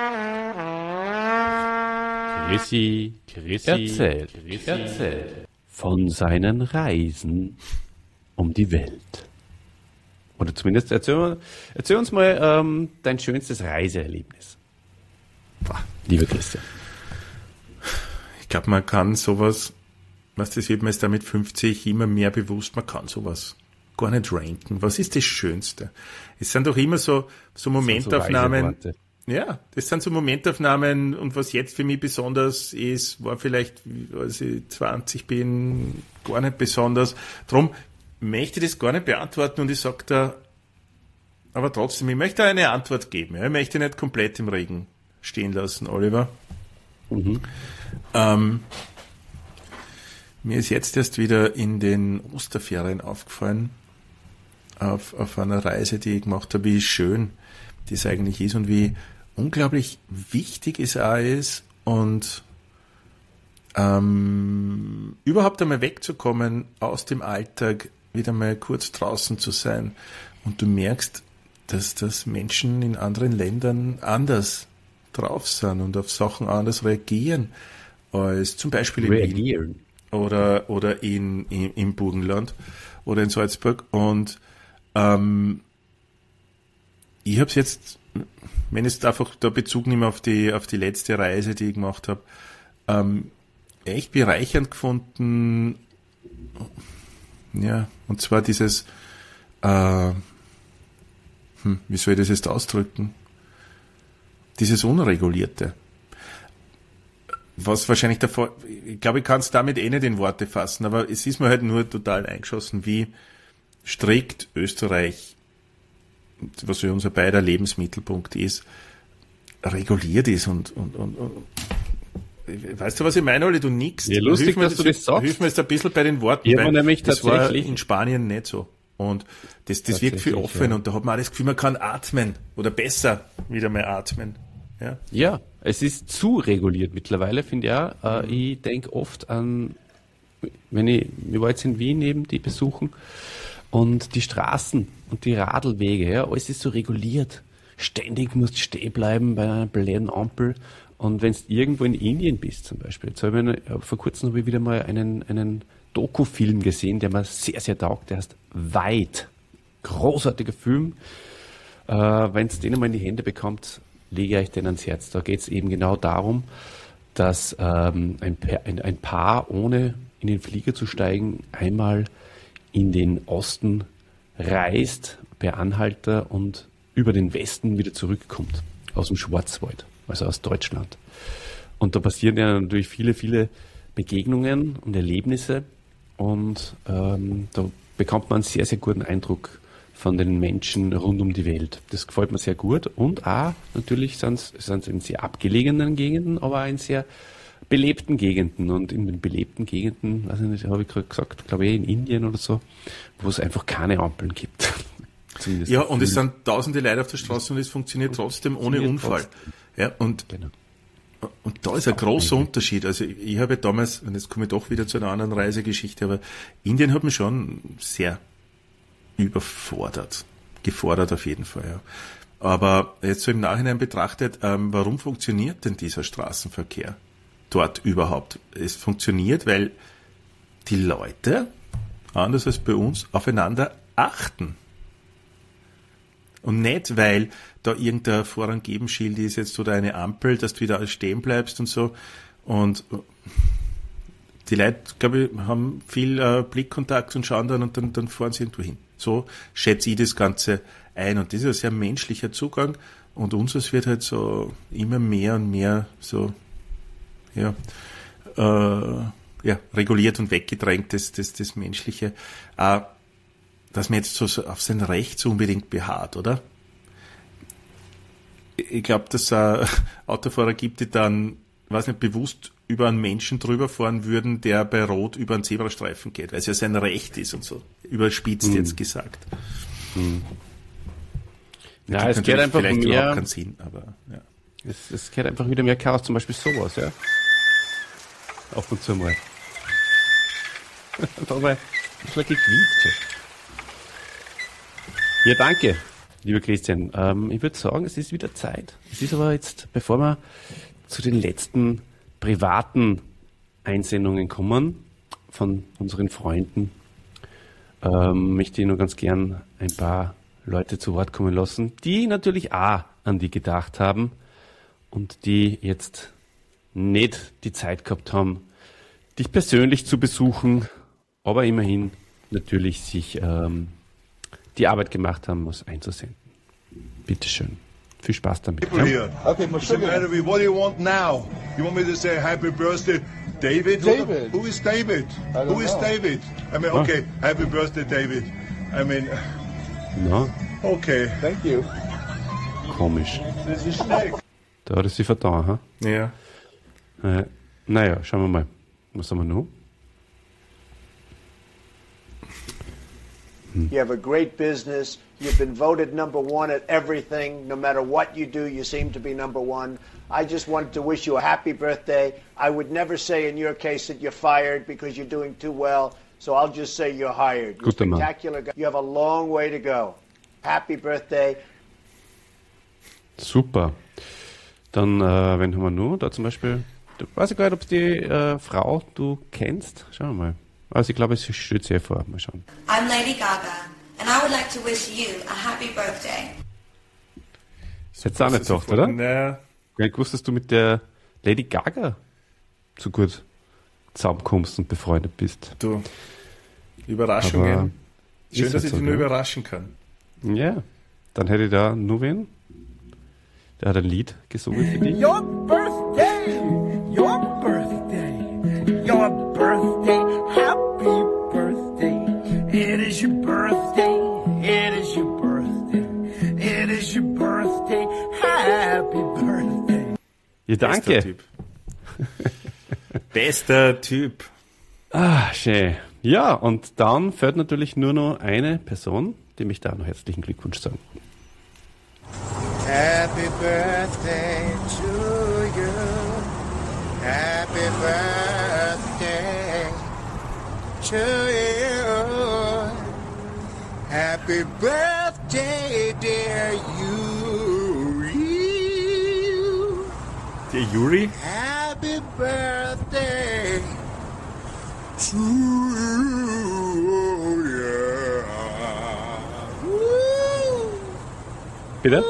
Chrissy, Chrissy, erzähl, Chrissy, erzähl. von seinen Reisen um die Welt. Oder zumindest erzähl, erzähl uns mal ähm, dein schönstes Reiseerlebnis. Boah, lieber Christian. Ich glaube, man kann sowas, was das wird mir jetzt da mit fünfzig immer mehr bewusst, man kann sowas gar nicht ranken. Was ist das Schönste? Es sind doch immer so, so Momentaufnahmen. So ja, das sind so Momentaufnahmen und was jetzt für mich besonders ist, war vielleicht, als ich zwanzig bin, gar nicht besonders. Drum möchte ich das gar nicht beantworten und ich sage da, aber trotzdem, ich möchte eine Antwort geben. Ja. Ich möchte nicht komplett im Regen stehen lassen, Oliver. Mhm. Ähm, mir ist jetzt erst wieder in den Osterferien aufgefallen, auf, auf einer Reise, die ich gemacht habe, wie schön das eigentlich ist und wie unglaublich wichtig es auch ist und ähm, überhaupt einmal wegzukommen aus dem Alltag, wieder mal kurz draußen zu sein. Und du merkst, dass das Menschen in anderen Ländern anders drauf sind und auf Sachen anders reagieren als zum Beispiel in Wien oder, oder in, in, im Burgenland oder in Salzburg. Und ähm, ich habe es jetzt, wenn ich jetzt einfach da Bezug nehme auf die, auf die letzte Reise, die ich gemacht habe, ähm, echt bereichernd gefunden. Ja, und zwar dieses, äh, hm, wie soll ich das jetzt ausdrücken? Dieses Unregulierte. Was wahrscheinlich davor, ich glaube, ich kann es damit eh nicht in Worte fassen, aber es ist mir halt nur total eingeschossen, wie strikt Österreich, was ja unser beider Lebensmittelpunkt ist, reguliert ist und, und, und, und weißt du, was ich meine, Olli? Du nix. Ja, lustig, dass du das sagst. Hilf mir jetzt ein bisschen bei den Worten, ja, weil nämlich das war tatsächlich in Spanien nicht so. Und das, das wirkt viel offen ja. Und da hat man auch das Gefühl, man kann atmen oder besser wieder mal atmen. Ja, ja, es ist zu reguliert mittlerweile, finde ich auch. Äh, mhm. Ich denke oft an, wenn ich, ich war jetzt in Wien eben, die besuchen und die Straßen und die Radlwege, ja, alles ist so reguliert. Ständig musst du stehen bleiben bei einer blöden Ampel. Und wenn du irgendwo in Indien bist zum Beispiel, jetzt habe ich, vor kurzem habe ich wieder mal einen, einen Doku-Film gesehen, der mir sehr, sehr taugt, der heißt Weit. Großartiger Film. Äh, wenn es den einmal in die Hände bekommt, lege ich euch den ans Herz. Da geht es eben genau darum, dass ähm, ein, ein, ein Paar, ohne in den Flieger zu steigen, einmal in den Osten reist, per Anhalter und über den Westen wieder zurückkommt, aus dem Schwarzwald. Also aus Deutschland. Und da passieren ja natürlich viele, viele Begegnungen und Erlebnisse und ähm, da bekommt man einen sehr, sehr guten Eindruck von den Menschen rund um die Welt. Das gefällt mir sehr gut und auch natürlich sind es in sehr abgelegenen Gegenden, aber auch in sehr belebten Gegenden und in den belebten Gegenden, weiß ich nicht, habe ich gerade gesagt, glaube ich in Indien oder so, wo es einfach keine Ampeln gibt. Ja, und es sind tausende Leute auf der Straße und es funktioniert trotzdem ohne Unfall. Trotzdem. Ja, und, genau. und da ist ein großer Unterschied. Also ich, ich habe damals, und jetzt komme ich doch wieder zu einer anderen Reisegeschichte, aber Indien hat mich schon sehr überfordert. Gefordert auf jeden Fall, ja. Aber jetzt so im Nachhinein betrachtet, ähm, warum funktioniert denn dieser Straßenverkehr dort überhaupt? Es funktioniert, weil die Leute, anders als bei uns, aufeinander achten. Und nicht, weil da irgendein Vorranggebenschild ist jetzt oder eine Ampel, dass du wieder stehen bleibst und so. Und die Leute, glaube ich, haben viel äh, Blickkontakt und schauen dann und dann, dann fahren sie irgendwo hin. So schätze ich das Ganze ein. Und das ist ein sehr menschlicher Zugang. Und unseres wird halt so immer mehr und mehr so, ja, äh, ja, reguliert und weggedrängt, das, das, das Menschliche. Äh, dass man jetzt so auf sein Recht so unbedingt beharrt, oder? Ich glaube, dass es äh, Autofahrer gibt, die dann, weiß nicht, bewusst über einen Menschen drüber fahren würden, der bei Rot über einen Zebrastreifen geht, weil es ja sein Recht ist und so. Überspitzt hm. jetzt gesagt. Hm. Ja, es geht einfach vielleicht mehr, überhaupt keinen Sinn, aber ja. Es, es geht einfach wieder mehr Chaos, zum Beispiel sowas, ja. Ab und zu mal. Da mal ein bisschen gequietscht. Ja, danke, lieber Christian. Ähm, ich würde sagen, es ist wieder Zeit. Es ist aber jetzt, bevor wir zu den letzten privaten Einsendungen kommen, von unseren Freunden ähm, möchte ich nur ganz gern ein paar Leute zu Wort kommen lassen, die natürlich auch an die gedacht haben und die jetzt nicht die Zeit gehabt haben, dich persönlich zu besuchen, aber immerhin natürlich sich ähm, die Arbeit gemacht haben, was einzusenden. Bitteschön. Viel Spaß damit. People here. Okay, What's the matter with you? What do you want now? You want me to say happy birthday, David? Who- David. Who is David? I don't Who is know. David? I mean, okay, happy birthday, David. I mean, Na, okay. Thank you. komisch. Das ist schlecht. Da hat er sich vertan, ha? Ja. Äh, naja, schauen wir mal. Was haben wir noch? You have a great business. You've been voted number one at everything. No matter what you do, you seem to be number one. I just wanted to wish you a happy birthday. I would never say in your case that you're fired because you're doing too well. So I'll just say you're hired. You're a Guter Mann. spectacular guy. You have a long way to go. Happy birthday. Super. Dann, äh, wen haben wir noch? Da zum Beispiel, da weiß ich gar nicht, ob die äh, Frau du kennst. Schauen wir mal. Also ich glaube, es steht sehr vor. Mal schauen. I'm Lady Gaga, and I would like to wish you a happy birthday. Ist jetzt auch nicht Also gedacht, oder? Naja, Gar nicht gewusst, dass du mit der Lady Gaga so gut zusammenkommst und befreundet bist. du. Überraschungen. Aber Schön, ist dass halt ich so, dich nur gell? überraschen kann. Ja. Dann hätte ich da nur wen. Der hat ein Lied gesungen für dich. Your birthday, your birthday, your birthday, happy birthday. It is your birthday, it is your birthday, it is your birthday, happy birthday. Ja, Bester danke. Typ. Bester Typ. Ah, schön. Ja, und dann fällt natürlich nur noch eine Person, die mich da noch herzlichen Glückwunsch sagen. Happy birthday to you. Happy birthday to you. Happy birthday, dear you. Der Juri? Happy birthday to you. Yeah. Woo. Bitte?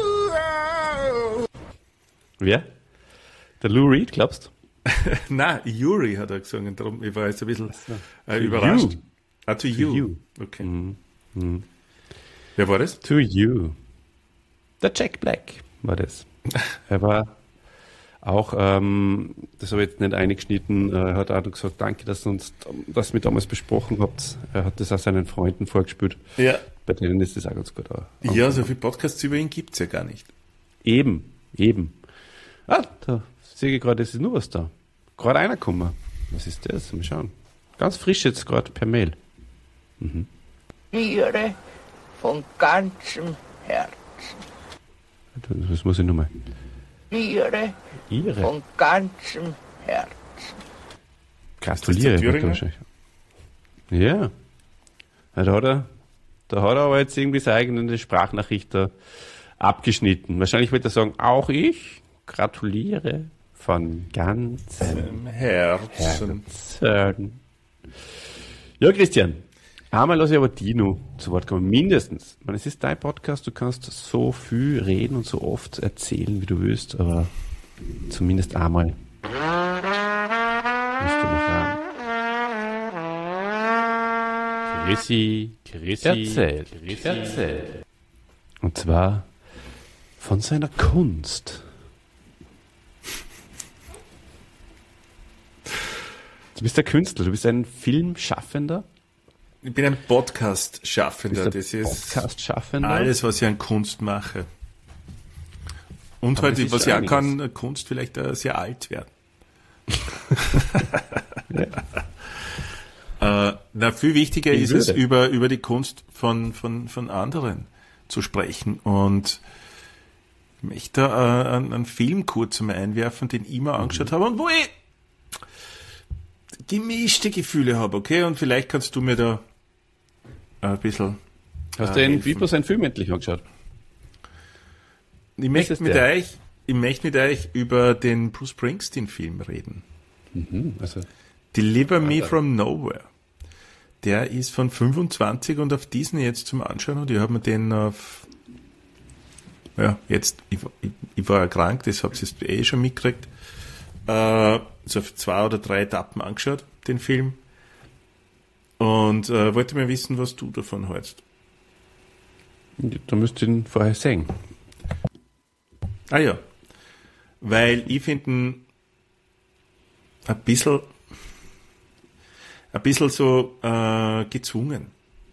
Wer? Der Lou Reed, glaubst du? Na, Yuri hat er gesungen, darum ich war jetzt ein bisschen äh, To überrascht. you. Ah, to you. you. Okay. Mhm. Mhm. Wer war das? To you. Der Jack Black war das. Er war auch, ähm, das habe ich jetzt nicht eingeschnitten, äh, hat auch noch gesagt, danke, dass ihr uns das mit damals besprochen habt. Er hat das auch seinen Freunden vorgespielt. Ja. Bei denen ist das auch ganz gut. Auch. Ja, so viele Podcasts über ihn gibt's ja gar nicht. Eben, eben. Ah, da sehe ich gerade, es ist nur was da. Gerade einer gekommen. Was ist das? Mal schauen. Ganz frisch jetzt gerade per Mail. Mhm. Ihre von ganzem Herzen. Das muss ich nochmal. Ihre, Ihre. von ganzem Herzen. Gratuliere. Ist das der macht er wahrscheinlich. Ja. ja. Da hat er, da hat er aber jetzt irgendwie seine eigene Sprachnachricht da abgeschnitten. Wahrscheinlich wird er sagen, auch ich gratuliere von ganzem Herzen. Herzen. Ja, Christian. Einmal lasse ich aber Dino zu Wort kommen. Mindestens. Ich meine, es ist dein Podcast, du kannst so viel reden und so oft erzählen, wie du willst, aber zumindest einmal musst du noch sagen. Chrissy, Chrissy, erzähl, Chrissy, erzähl. Und zwar von seiner Kunst. Du bist ein Künstler, du bist ein Filmschaffender. Ich bin ein Podcast-Schaffender. Du bist Das ein ist Podcast-Schaffender. alles, was ich an Kunst mache. Und Aber halt, das ist was ich auch einiges. kann, Kunst vielleicht äh, sehr alt werden. äh, na, viel wichtiger Ich ist es, würde. über, über die Kunst von, von, von anderen zu sprechen. Und ich möchte da äh, einen, einen Film kurz mal einwerfen, den ich mir angeschaut habe und wo ich gemischte Gefühle habe, okay? Und vielleicht kannst du mir da ein bisschen Hast äh, du den helfen. Vipo sein Film endlich angeschaut? Ich möchte ist mit der? euch, ich möchte mit euch über den Bruce Springsteen-Film reden. Mhm, also Deliver Me From Nowhere. Der ist von fünfundzwanzig und auf Disney jetzt zum Anschauen und ich habe mir den auf, ja, jetzt, ich, ich, ich war ja krank, das habt ihr jetzt eh schon mitgekriegt, äh, so auf zwei oder drei Etappen angeschaut, den Film. Und äh, wollte mal wissen, was du davon hältst. Da müsst ihr ihn vorher sehen. Ah ja, weil ich finde ihn ein bisschen ein bisschen so äh, gezwungen.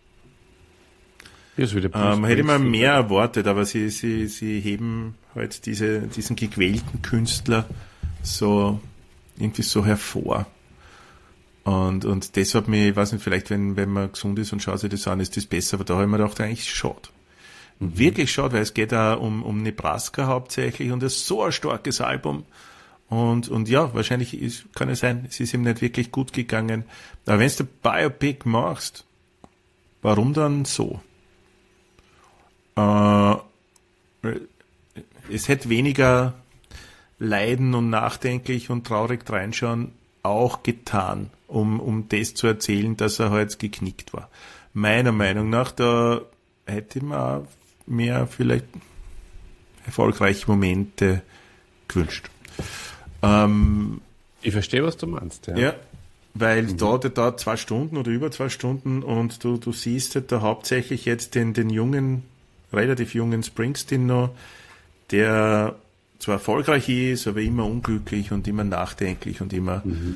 Ja, so ähm, hätte man mehr erwartet, aber sie, sie, sie heben halt diese, diesen gequälten Künstler so irgendwie so hervor. Und, und das hat mich, ich weiß nicht, vielleicht wenn, wenn man gesund ist und schaut sich das an, ist das besser, aber da habe ich mir gedacht, eigentlich schade. Mhm. Wirklich schade, weil es geht auch um, um Nebraska hauptsächlich und das ist so ein starkes Album. Und, und ja, wahrscheinlich ist, kann es sein, es ist ihm nicht wirklich gut gegangen. Aber wenn du Biopic machst, warum dann so? Äh, es hätte weniger leiden und nachdenklich und traurig reinschauen auch getan, um, um das zu erzählen, dass er halt geknickt war. Meiner Meinung nach, da hätte man auch mehr vielleicht erfolgreiche Momente gewünscht. Ähm, ich verstehe, was du meinst. Ja, ja weil mhm. da der da zwei Stunden oder über zwei Stunden und du, du siehst halt da hauptsächlich jetzt den, den jungen, relativ jungen Springsteen noch, der zwar erfolgreich ist, aber immer unglücklich und immer nachdenklich und immer... Mhm.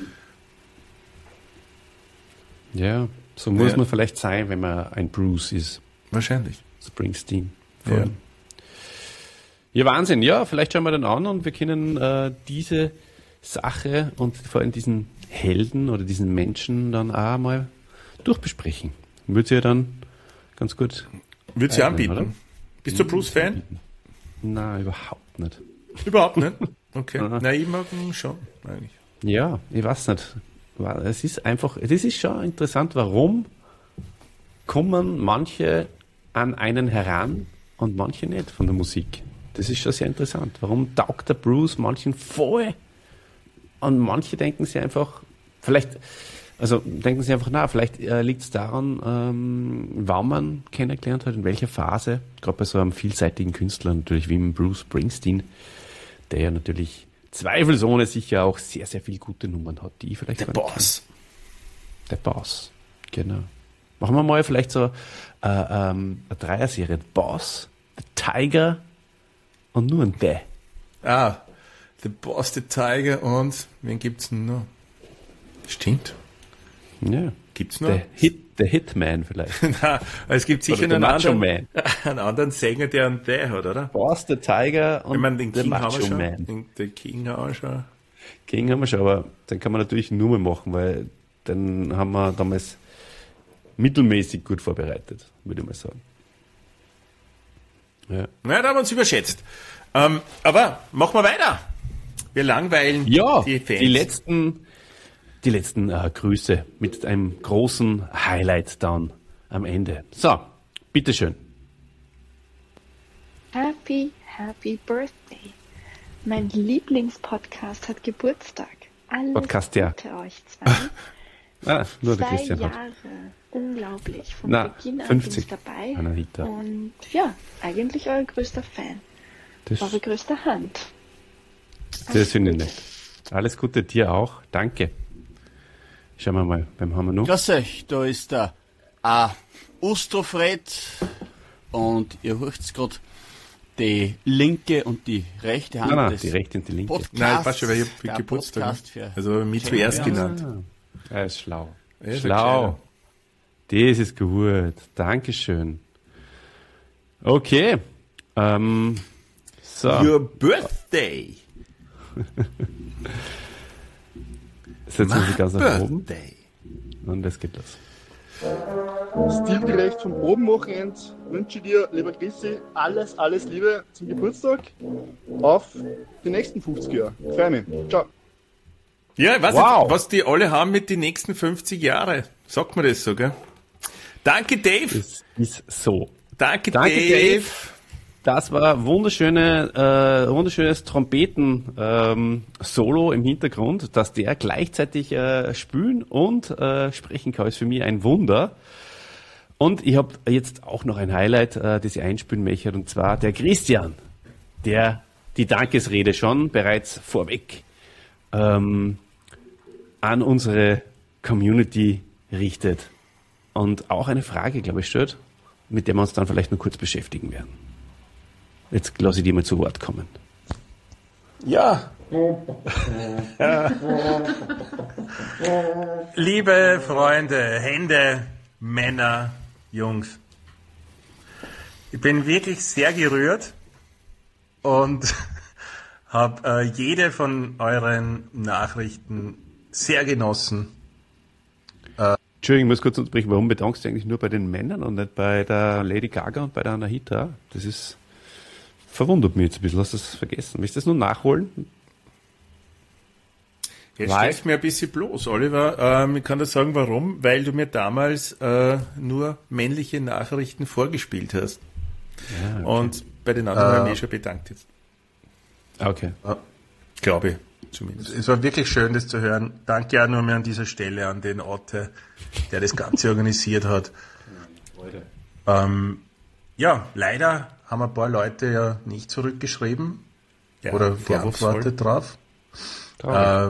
Ja, so muss ja. man vielleicht sein, wenn man ein Bruce ist. Wahrscheinlich. Springsteen. Ja. ja, Wahnsinn. Ja, vielleicht schauen wir dann an und wir können äh, diese Sache und vor allem diesen Helden oder diesen Menschen dann auch mal durchbesprechen. Würde sie ja dann ganz gut... Würde sie anbieten? Oder? Bist du Bruce-Fan? Nein, überhaupt nicht. Überhaupt nicht? Okay. Nein, ich mag ihn schon, eigentlich. Ja, ich weiß nicht. Es ist einfach, das ist schon interessant, warum kommen manche an einen heran und manche nicht von der Musik. Das ist schon sehr interessant. Warum taugt der Bruce manchen voll und manche denken sich einfach, vielleicht, also denken sie einfach, na, vielleicht äh, liegt es daran, ähm, wann man kennengelernt hat, in welcher Phase, gerade bei so einem vielseitigen Künstler natürlich wie Bruce Springsteen, der ja natürlich zweifelsohne sicher auch sehr, sehr viele gute Nummern hat, die vielleicht... Der Boss. Der Boss, genau. Machen wir mal vielleicht so äh, ähm, eine Dreier-Serie. The Boss, The Tiger und nur ein The. Ah, The Boss, The Tiger und wen gibt's denn noch? Stimmt. Ja. Gibt's noch? Der Hit, der Hitman vielleicht. Nein, es gibt sicher einen anderen, einen anderen Sänger, der einen The hat, oder? Boss, The Tiger und ich meine, den der King Macho haben wir schon. Man. Den, den King haben wir schon. King haben wir schon, aber den kann man natürlich nur mehr machen, weil den haben wir damals mittelmäßig gut vorbereitet, würde ich mal sagen. Ja. Naja, da haben wir uns überschätzt. Ähm, aber machen wir weiter. Wir langweilen ja, die Fans. Die letzten, die letzten äh, Grüße mit einem großen Highlight dann am Ende. So, bitteschön. Happy, happy Birthday. Mein Lieblingspodcast hat Geburtstag. Alles Podcast, ja. Gute euch zwei. ah, nur der zwei Christian Jahre. Hat. Unglaublich. Von Na, Beginn an fünfzig. bin ich dabei. Anahita. Und ja, eigentlich euer größter Fan. Das Eure größte Hand. Das finde ich nett. Alles Gute dir auch. Danke. Schauen wir mal, wem haben wir noch? Grüß euch, da ist der äh, Ustrofred und ihr hört gerade die linke und die rechte Hand. Nein, nein, des die rechte und die linke. Podcasts, Nein, passt schon, weil ich habe Geburtstag. Also mich zuerst ja. genannt. Er ist schlau. Er ist schlau. Das ist gut. Dankeschön. Okay. Ähm, so. Your birthday. Setzen wir sie ganz nach oben. Und es geht los. Stilgerecht vom Probenwochenende wünsche ich dir, lieber Chrissy, alles, alles Liebe zum Geburtstag. Auf die nächsten fünfzig Jahre. Freue mich. Ciao. Ja, ich weiß wow. nicht, was die alle haben mit den nächsten fünfzig Jahren. Sagt man das so, gell? Danke, Dave. Das ist so. Danke, Danke Dave. Dave. Das war wunderschöne, äh, wunderschönes Trompeten-Solo ähm, im Hintergrund, dass der gleichzeitig äh, spielen und äh, sprechen kann, ist für mich ein Wunder. Und ich habe jetzt auch noch ein Highlight, äh, das ich einspielen möchte, und zwar der Christian, der die Dankesrede schon bereits vorweg ähm, an unsere Community richtet und auch eine Frage, glaube ich, stellt, mit der wir uns dann vielleicht noch kurz beschäftigen werden. Jetzt lasse ich dir mal zu Wort kommen. Ja. Liebe Freunde, Hände, Männer, Jungs. Ich bin wirklich sehr gerührt und habe äh, jede von euren Nachrichten sehr genossen. Äh, Entschuldigung, ich muss kurz unterbrechen. Warum bedankst du eigentlich nur bei den Männern und nicht bei der Lady Gaga und bei der Anahita? Das ist... verwundert mich jetzt ein bisschen, hast du das vergessen? Willst du das nur nachholen? Jetzt stellst du mir ein bisschen bloß, Oliver. Ähm, ich kann dir sagen, warum. Weil du mir damals äh, nur männliche Nachrichten vorgespielt hast. Ja, okay. Und bei den anderen Äh, habe ich mich schon bedankt jetzt. Okay. Äh, Glaube ich zumindest. Es war wirklich schön, das zu hören. Danke auch nur mehr an dieser Stelle an den Otte, der das Ganze organisiert hat. Ähm, ja, leider haben ein paar Leute ja nicht zurückgeschrieben ja, oder geantwortet drauf. Äh,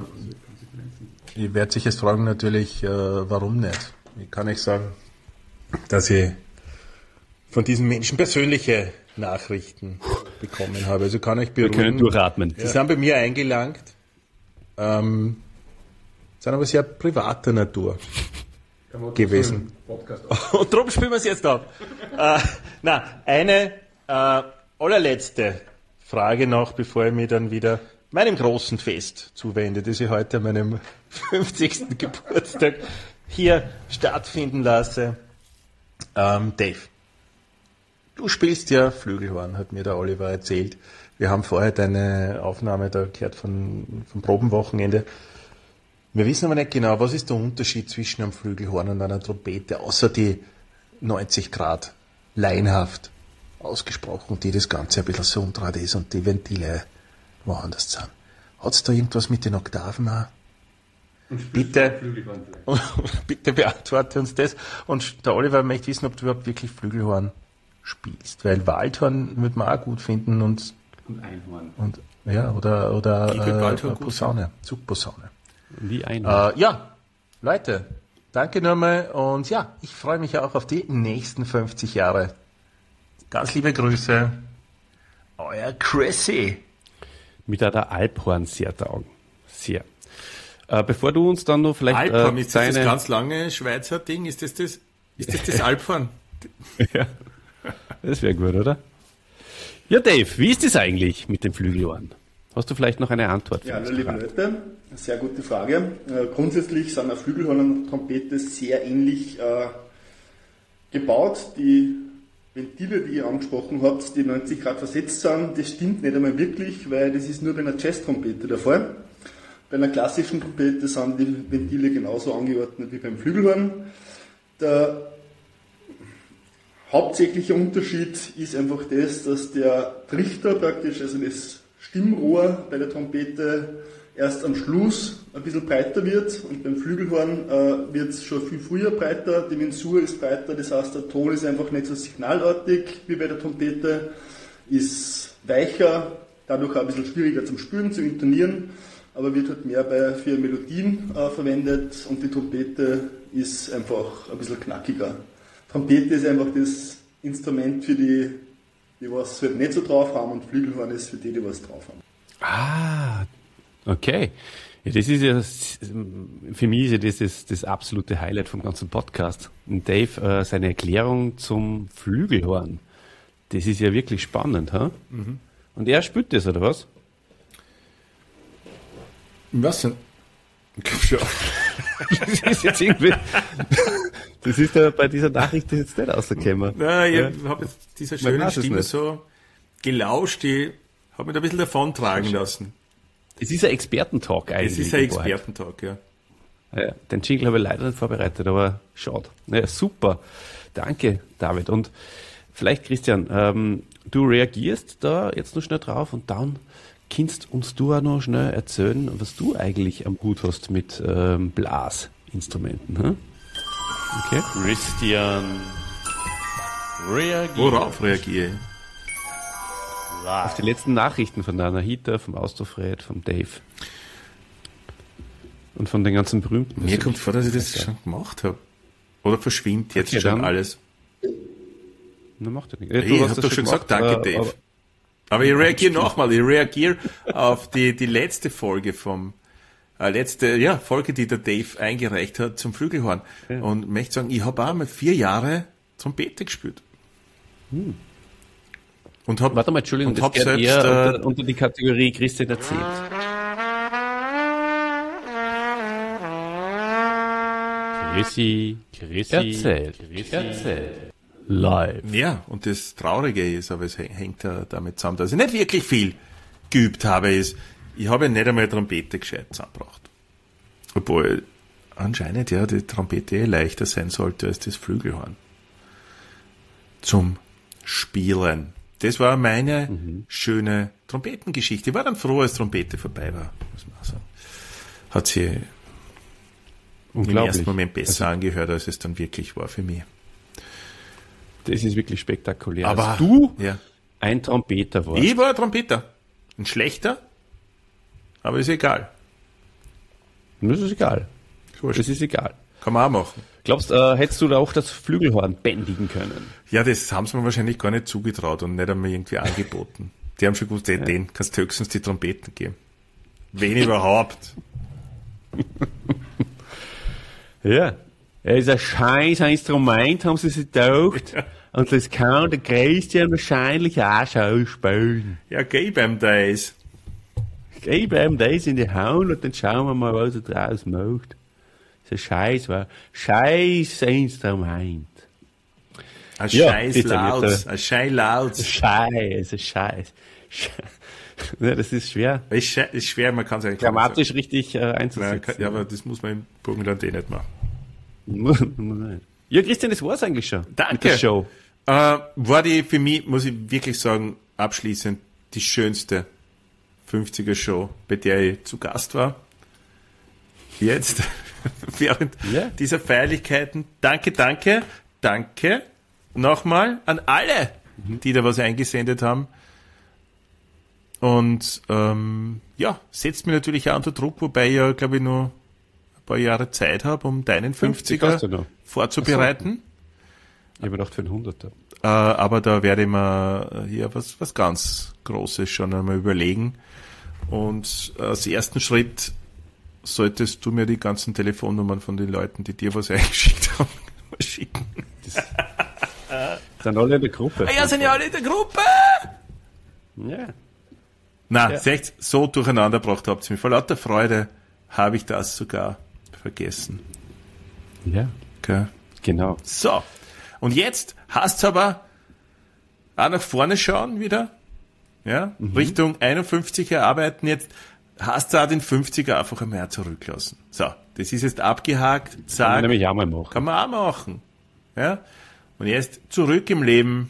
ich werde sich jetzt fragen natürlich, äh, warum nicht. Ich kann nicht sagen, dass ich von diesen Menschen persönliche Nachrichten bekommen habe. Also kann ich beruhigen. Wir können durchatmen. Die ja. sind bei mir eingelangt, ähm, sind aber sehr privater Natur gewesen. Und darum spielen wir es jetzt ab. äh, na, eine äh, allerletzte Frage noch, bevor ich mich dann wieder meinem großen Fest zuwende, das ich heute an meinem fünfzigsten Geburtstag hier stattfinden lasse. Ähm, Dave, du spielst ja Flügelhorn, hat mir der Oliver erzählt. Wir haben vorher deine Aufnahme da gehört von, vom Probenwochenende. Wir wissen aber nicht genau, was ist der Unterschied zwischen einem Flügelhorn und einer Trompete, außer die neunzig Grad laienhaft ausgesprochen, die das Ganze ein bisschen so umdreht ist und die Ventile woanders sind. Hat es da irgendwas mit den Oktaven auch? Bitte, bitte beantworte uns das. Und der Oliver möchte wissen, ob du überhaupt wirklich Flügelhorn spielst, weil Waldhorn würde man auch gut finden und, und Einhorn. Und, ja, oder, oder äh, Posaune, Zugposaune. Wie Einhorn. Äh, ja, Leute, danke nochmal und ja, ich freue mich auch auf die nächsten fünfzig Jahre. Ganz liebe Grüße, euer Chrissy. Mit der Alphorn sehr taugen. Sehr. Äh, bevor du uns dann noch vielleicht... Alphorn, äh, ist das deine... das ganz lange Schweizer Ding? Ist das das, ist das, das Alphorn? Ja, das wäre gut, oder? Ja, Dave, wie ist das eigentlich mit den Flügelohren? Hast du vielleicht noch eine Antwort? Ja, liebe Leute, eine sehr gute Frage. Äh, grundsätzlich sind eine Flügelhorn und Trompete sehr ähnlich äh, gebaut. Die Ventile, die ihr angesprochen habt, die neunzig Grad versetzt sind, das stimmt nicht einmal wirklich, weil das ist nur bei einer Jazz-Trompete der Fall. Bei einer klassischen Trompete sind die Ventile genauso angeordnet wie beim Flügelhorn. Der hauptsächliche Unterschied ist einfach das, dass der Trichter praktisch, also das Stimmrohr bei der Trompete erst am Schluss ein bisschen breiter wird und beim Flügelhorn äh, wird es schon viel früher breiter, die Mensur ist breiter, das heißt der Ton ist einfach nicht so signalartig wie bei der Trompete, ist weicher, dadurch auch ein bisschen schwieriger zum Spüren, zu intonieren, aber wird halt mehr bei, für Melodien äh, verwendet und die Trompete ist einfach ein bisschen knackiger. Trompete ist einfach das Instrument für die, die was halt nicht so drauf haben und Flügelhorn ist für die, die was drauf haben. Ah, okay. Ja, das ist ja, für mich ist ja das, das das absolute Highlight vom ganzen Podcast. Und Dave, äh, seine Erklärung zum Flügelhorn, das ist ja wirklich spannend, ha? Mhm. Und er spielt das, oder was? Was denn? Das ist jetzt irgendwie, das ist ja bei dieser Nachricht jetzt nicht rausgekommen. Nein, ich ja. habe jetzt dieser schönen Stimme so gelauscht, die hat mich da ein bisschen davontragen lassen. Es ist ein Expertentalk eigentlich. Es ist ein Expertentalk, ja. ja. Den Jingle habe ich leider nicht vorbereitet, aber schade. Ja, super. Danke, David. Und vielleicht, Christian, ähm, du reagierst da jetzt noch schnell drauf und dann kannst uns du auch noch schnell erzählen, was du eigentlich am Hut hast mit ähm, Blasinstrumenten. Hm? Okay. Christian reagiert. Worauf reagiere ich? Auf die letzten Nachrichten von der Anahita, vom Austrofred, vom Dave. Und von den ganzen berühmten. Mir kommt vor, dass ich das schon gemacht habe. Oder verschwindet jetzt Okay, schon dann- alles. Na, macht ja nichts. Ich habe doch schon gesagt, danke Dave. Aber, aber ich reagiere nochmal, ich reagiere auf die, die letzte Folge vom, äh, letzte, ja, Folge, die der Dave eingereicht hat zum Flügelhorn. Ja. Und möchte sagen, ich habe auch mal vier Jahre Trompete gespielt. Hm. Und hab, Warte mal, Entschuldigung, und das hab geht selbst, eher äh, unter, unter die Kategorie Christian erzählt. Chrissy, Chrissy, erzählt, Chrissy, erzählt. Live. Ja, und das Traurige ist, aber es häng- hängt ja damit zusammen, dass ich nicht wirklich viel geübt habe, ist, ich habe ja nicht einmal Trompete gescheit zusammengebracht. Obwohl anscheinend ja die Trompete eh leichter sein sollte als das Flügelhorn. Zum Spielen. Das war meine Mhm. schöne Trompetengeschichte. Ich war dann froh, als Trompete vorbei war, muss man auch sagen. Hat sie im Unglaublich. ersten Moment besser Also- angehört, als es dann wirklich war für mich. Das ist wirklich spektakulär. Aber Dass du ja. ein Trompeter warst. Ich war ein Trompeter. Ein schlechter, aber ist egal. Das ist egal. Wurscht. Das ist egal. Kann man auch machen. Glaubst äh, hättest du da auch das Flügelhorn bändigen können? Ja, das haben sie mir wahrscheinlich gar nicht zugetraut und nicht einmal irgendwie angeboten. Die haben schon gewusst, ey, den kannst du höchstens die Trompeten geben. Wen überhaupt? Ja. Er ist ein scheiß Instrument, haben sie sich gedacht. Und das kann der Christian wahrscheinlich auch schon spielen. Ja, gib ihm das. Gib ihm das in die Hand und dann schauen wir mal, was er draus macht. Das ist ein scheiß, wa? Scheiß Instrument. Ein Ja, scheiß bitte, Laut. bitte. Ein scheiß Laut. Scheiß, scheiß. Ja, das ist schwer. Ist, sche- ist schwer, man kann es eigentlich Grammatisch richtig äh, Nein, einzusetzen. kann, ja, aber das muss man im Burgenland eh nicht machen. Ja, Christian, das war's eigentlich schon. Danke. Mit der Show. Äh, war die für mich, muss ich wirklich sagen, abschließend die schönste fünfziger Show, bei der ich zu Gast war. Jetzt, während Ja. dieser Feierlichkeiten. Danke, danke, danke nochmal an alle, die da was eingesendet haben. Und ähm, ja, setzt mich natürlich auch unter Druck, wobei ich ja, glaube ich, noch ein paar Jahre Zeit habe, um deinen fünfzig fünfziger hast du noch. vorzubereiten. Ich habe gedacht für einen Hunderter. Äh, aber da werde ich mir hier was, was ganz Großes schon einmal überlegen. Und als ersten Schritt solltest du mir die ganzen Telefonnummern von den Leuten, die dir was eingeschickt haben, mal schicken. Sind alle in der Gruppe. Ah ja, sind ja alle in der Gruppe! Ja. Na, Ja. seht, so durcheinander gebracht habt ihr mich. Vor lauter Freude habe ich das sogar vergessen. Ja. Okay. Genau. So. Und jetzt hast du aber auch nach vorne schauen wieder. Ja, Mhm. Richtung einundfünfziger arbeiten jetzt. Hast du auch den fünfziger einfach einmal zurücklassen. So. Das ist jetzt abgehakt. Kann man Zack. nämlich auch mal machen. Kann man auch machen. Ja. Und jetzt zurück im Leben.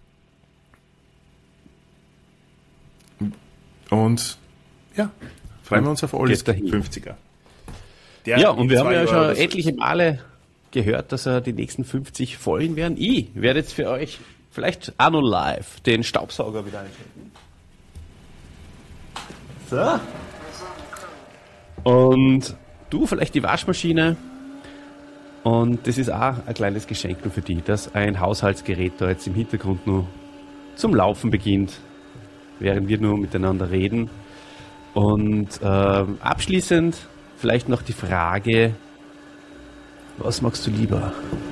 Und ja, freuen wir uns auf alles Geht dahin. fünfziger. Der Ja, und in wir haben zwei ja Jahren schon oder so- etliche Male gehört, dass er die nächsten fünfzig Folgen werden. Ich werde jetzt für euch vielleicht auch noch live den Staubsauger wieder einschalten. So. Und du vielleicht die Waschmaschine. Und das ist auch ein kleines Geschenk nur für die, dass ein Haushaltsgerät da jetzt im Hintergrund nur zum Laufen beginnt, während wir nur miteinander reden. Und ähm, abschließend vielleicht noch die Frage, was magst du lieber?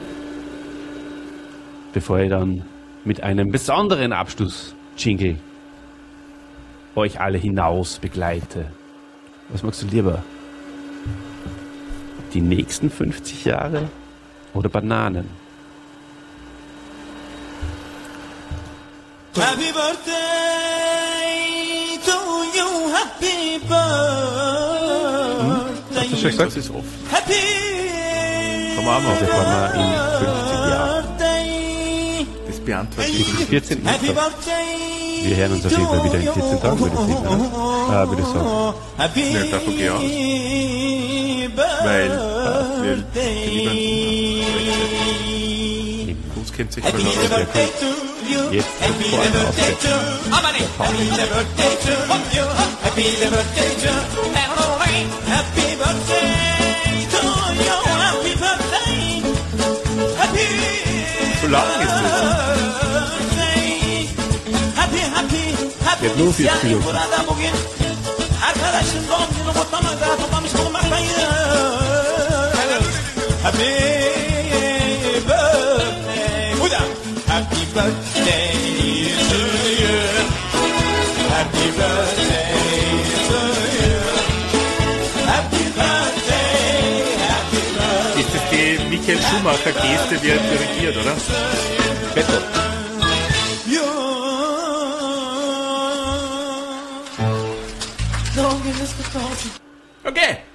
Bevor ich dann mit einem besonderen Abschluss-Jingle euch alle hinaus begleite. Was magst du lieber? Die nächsten fünfzig Jahre oder Bananen? Happy birthday to you, happy birthday. Hast du schon gesagt? Das ist offen. Happy Kann man auch machen. Das fahren wir in fünfzig Jahren. birthday. Das beantworte Bis ich zum nicht. vierzehnten Oktober. Wir hören uns auf jeden Fall wieder in vierzehn Tagen, würde ich sagen, oder? Ah, würde ich sagen. Ne, davon gehe ich aus. Weil, passt, wir lieben uns kennt sich verloren. Jetzt sofort aufsetzen. So lang ist es. Jetzt nur vierzig Minuten. Happy birthday to you. Happy birthday to you. Happy birthday, happy birthday. Ist das die Michael Schumacher-Geste, wie er dirigiert, oder? Bitte. Don't give us the Okay.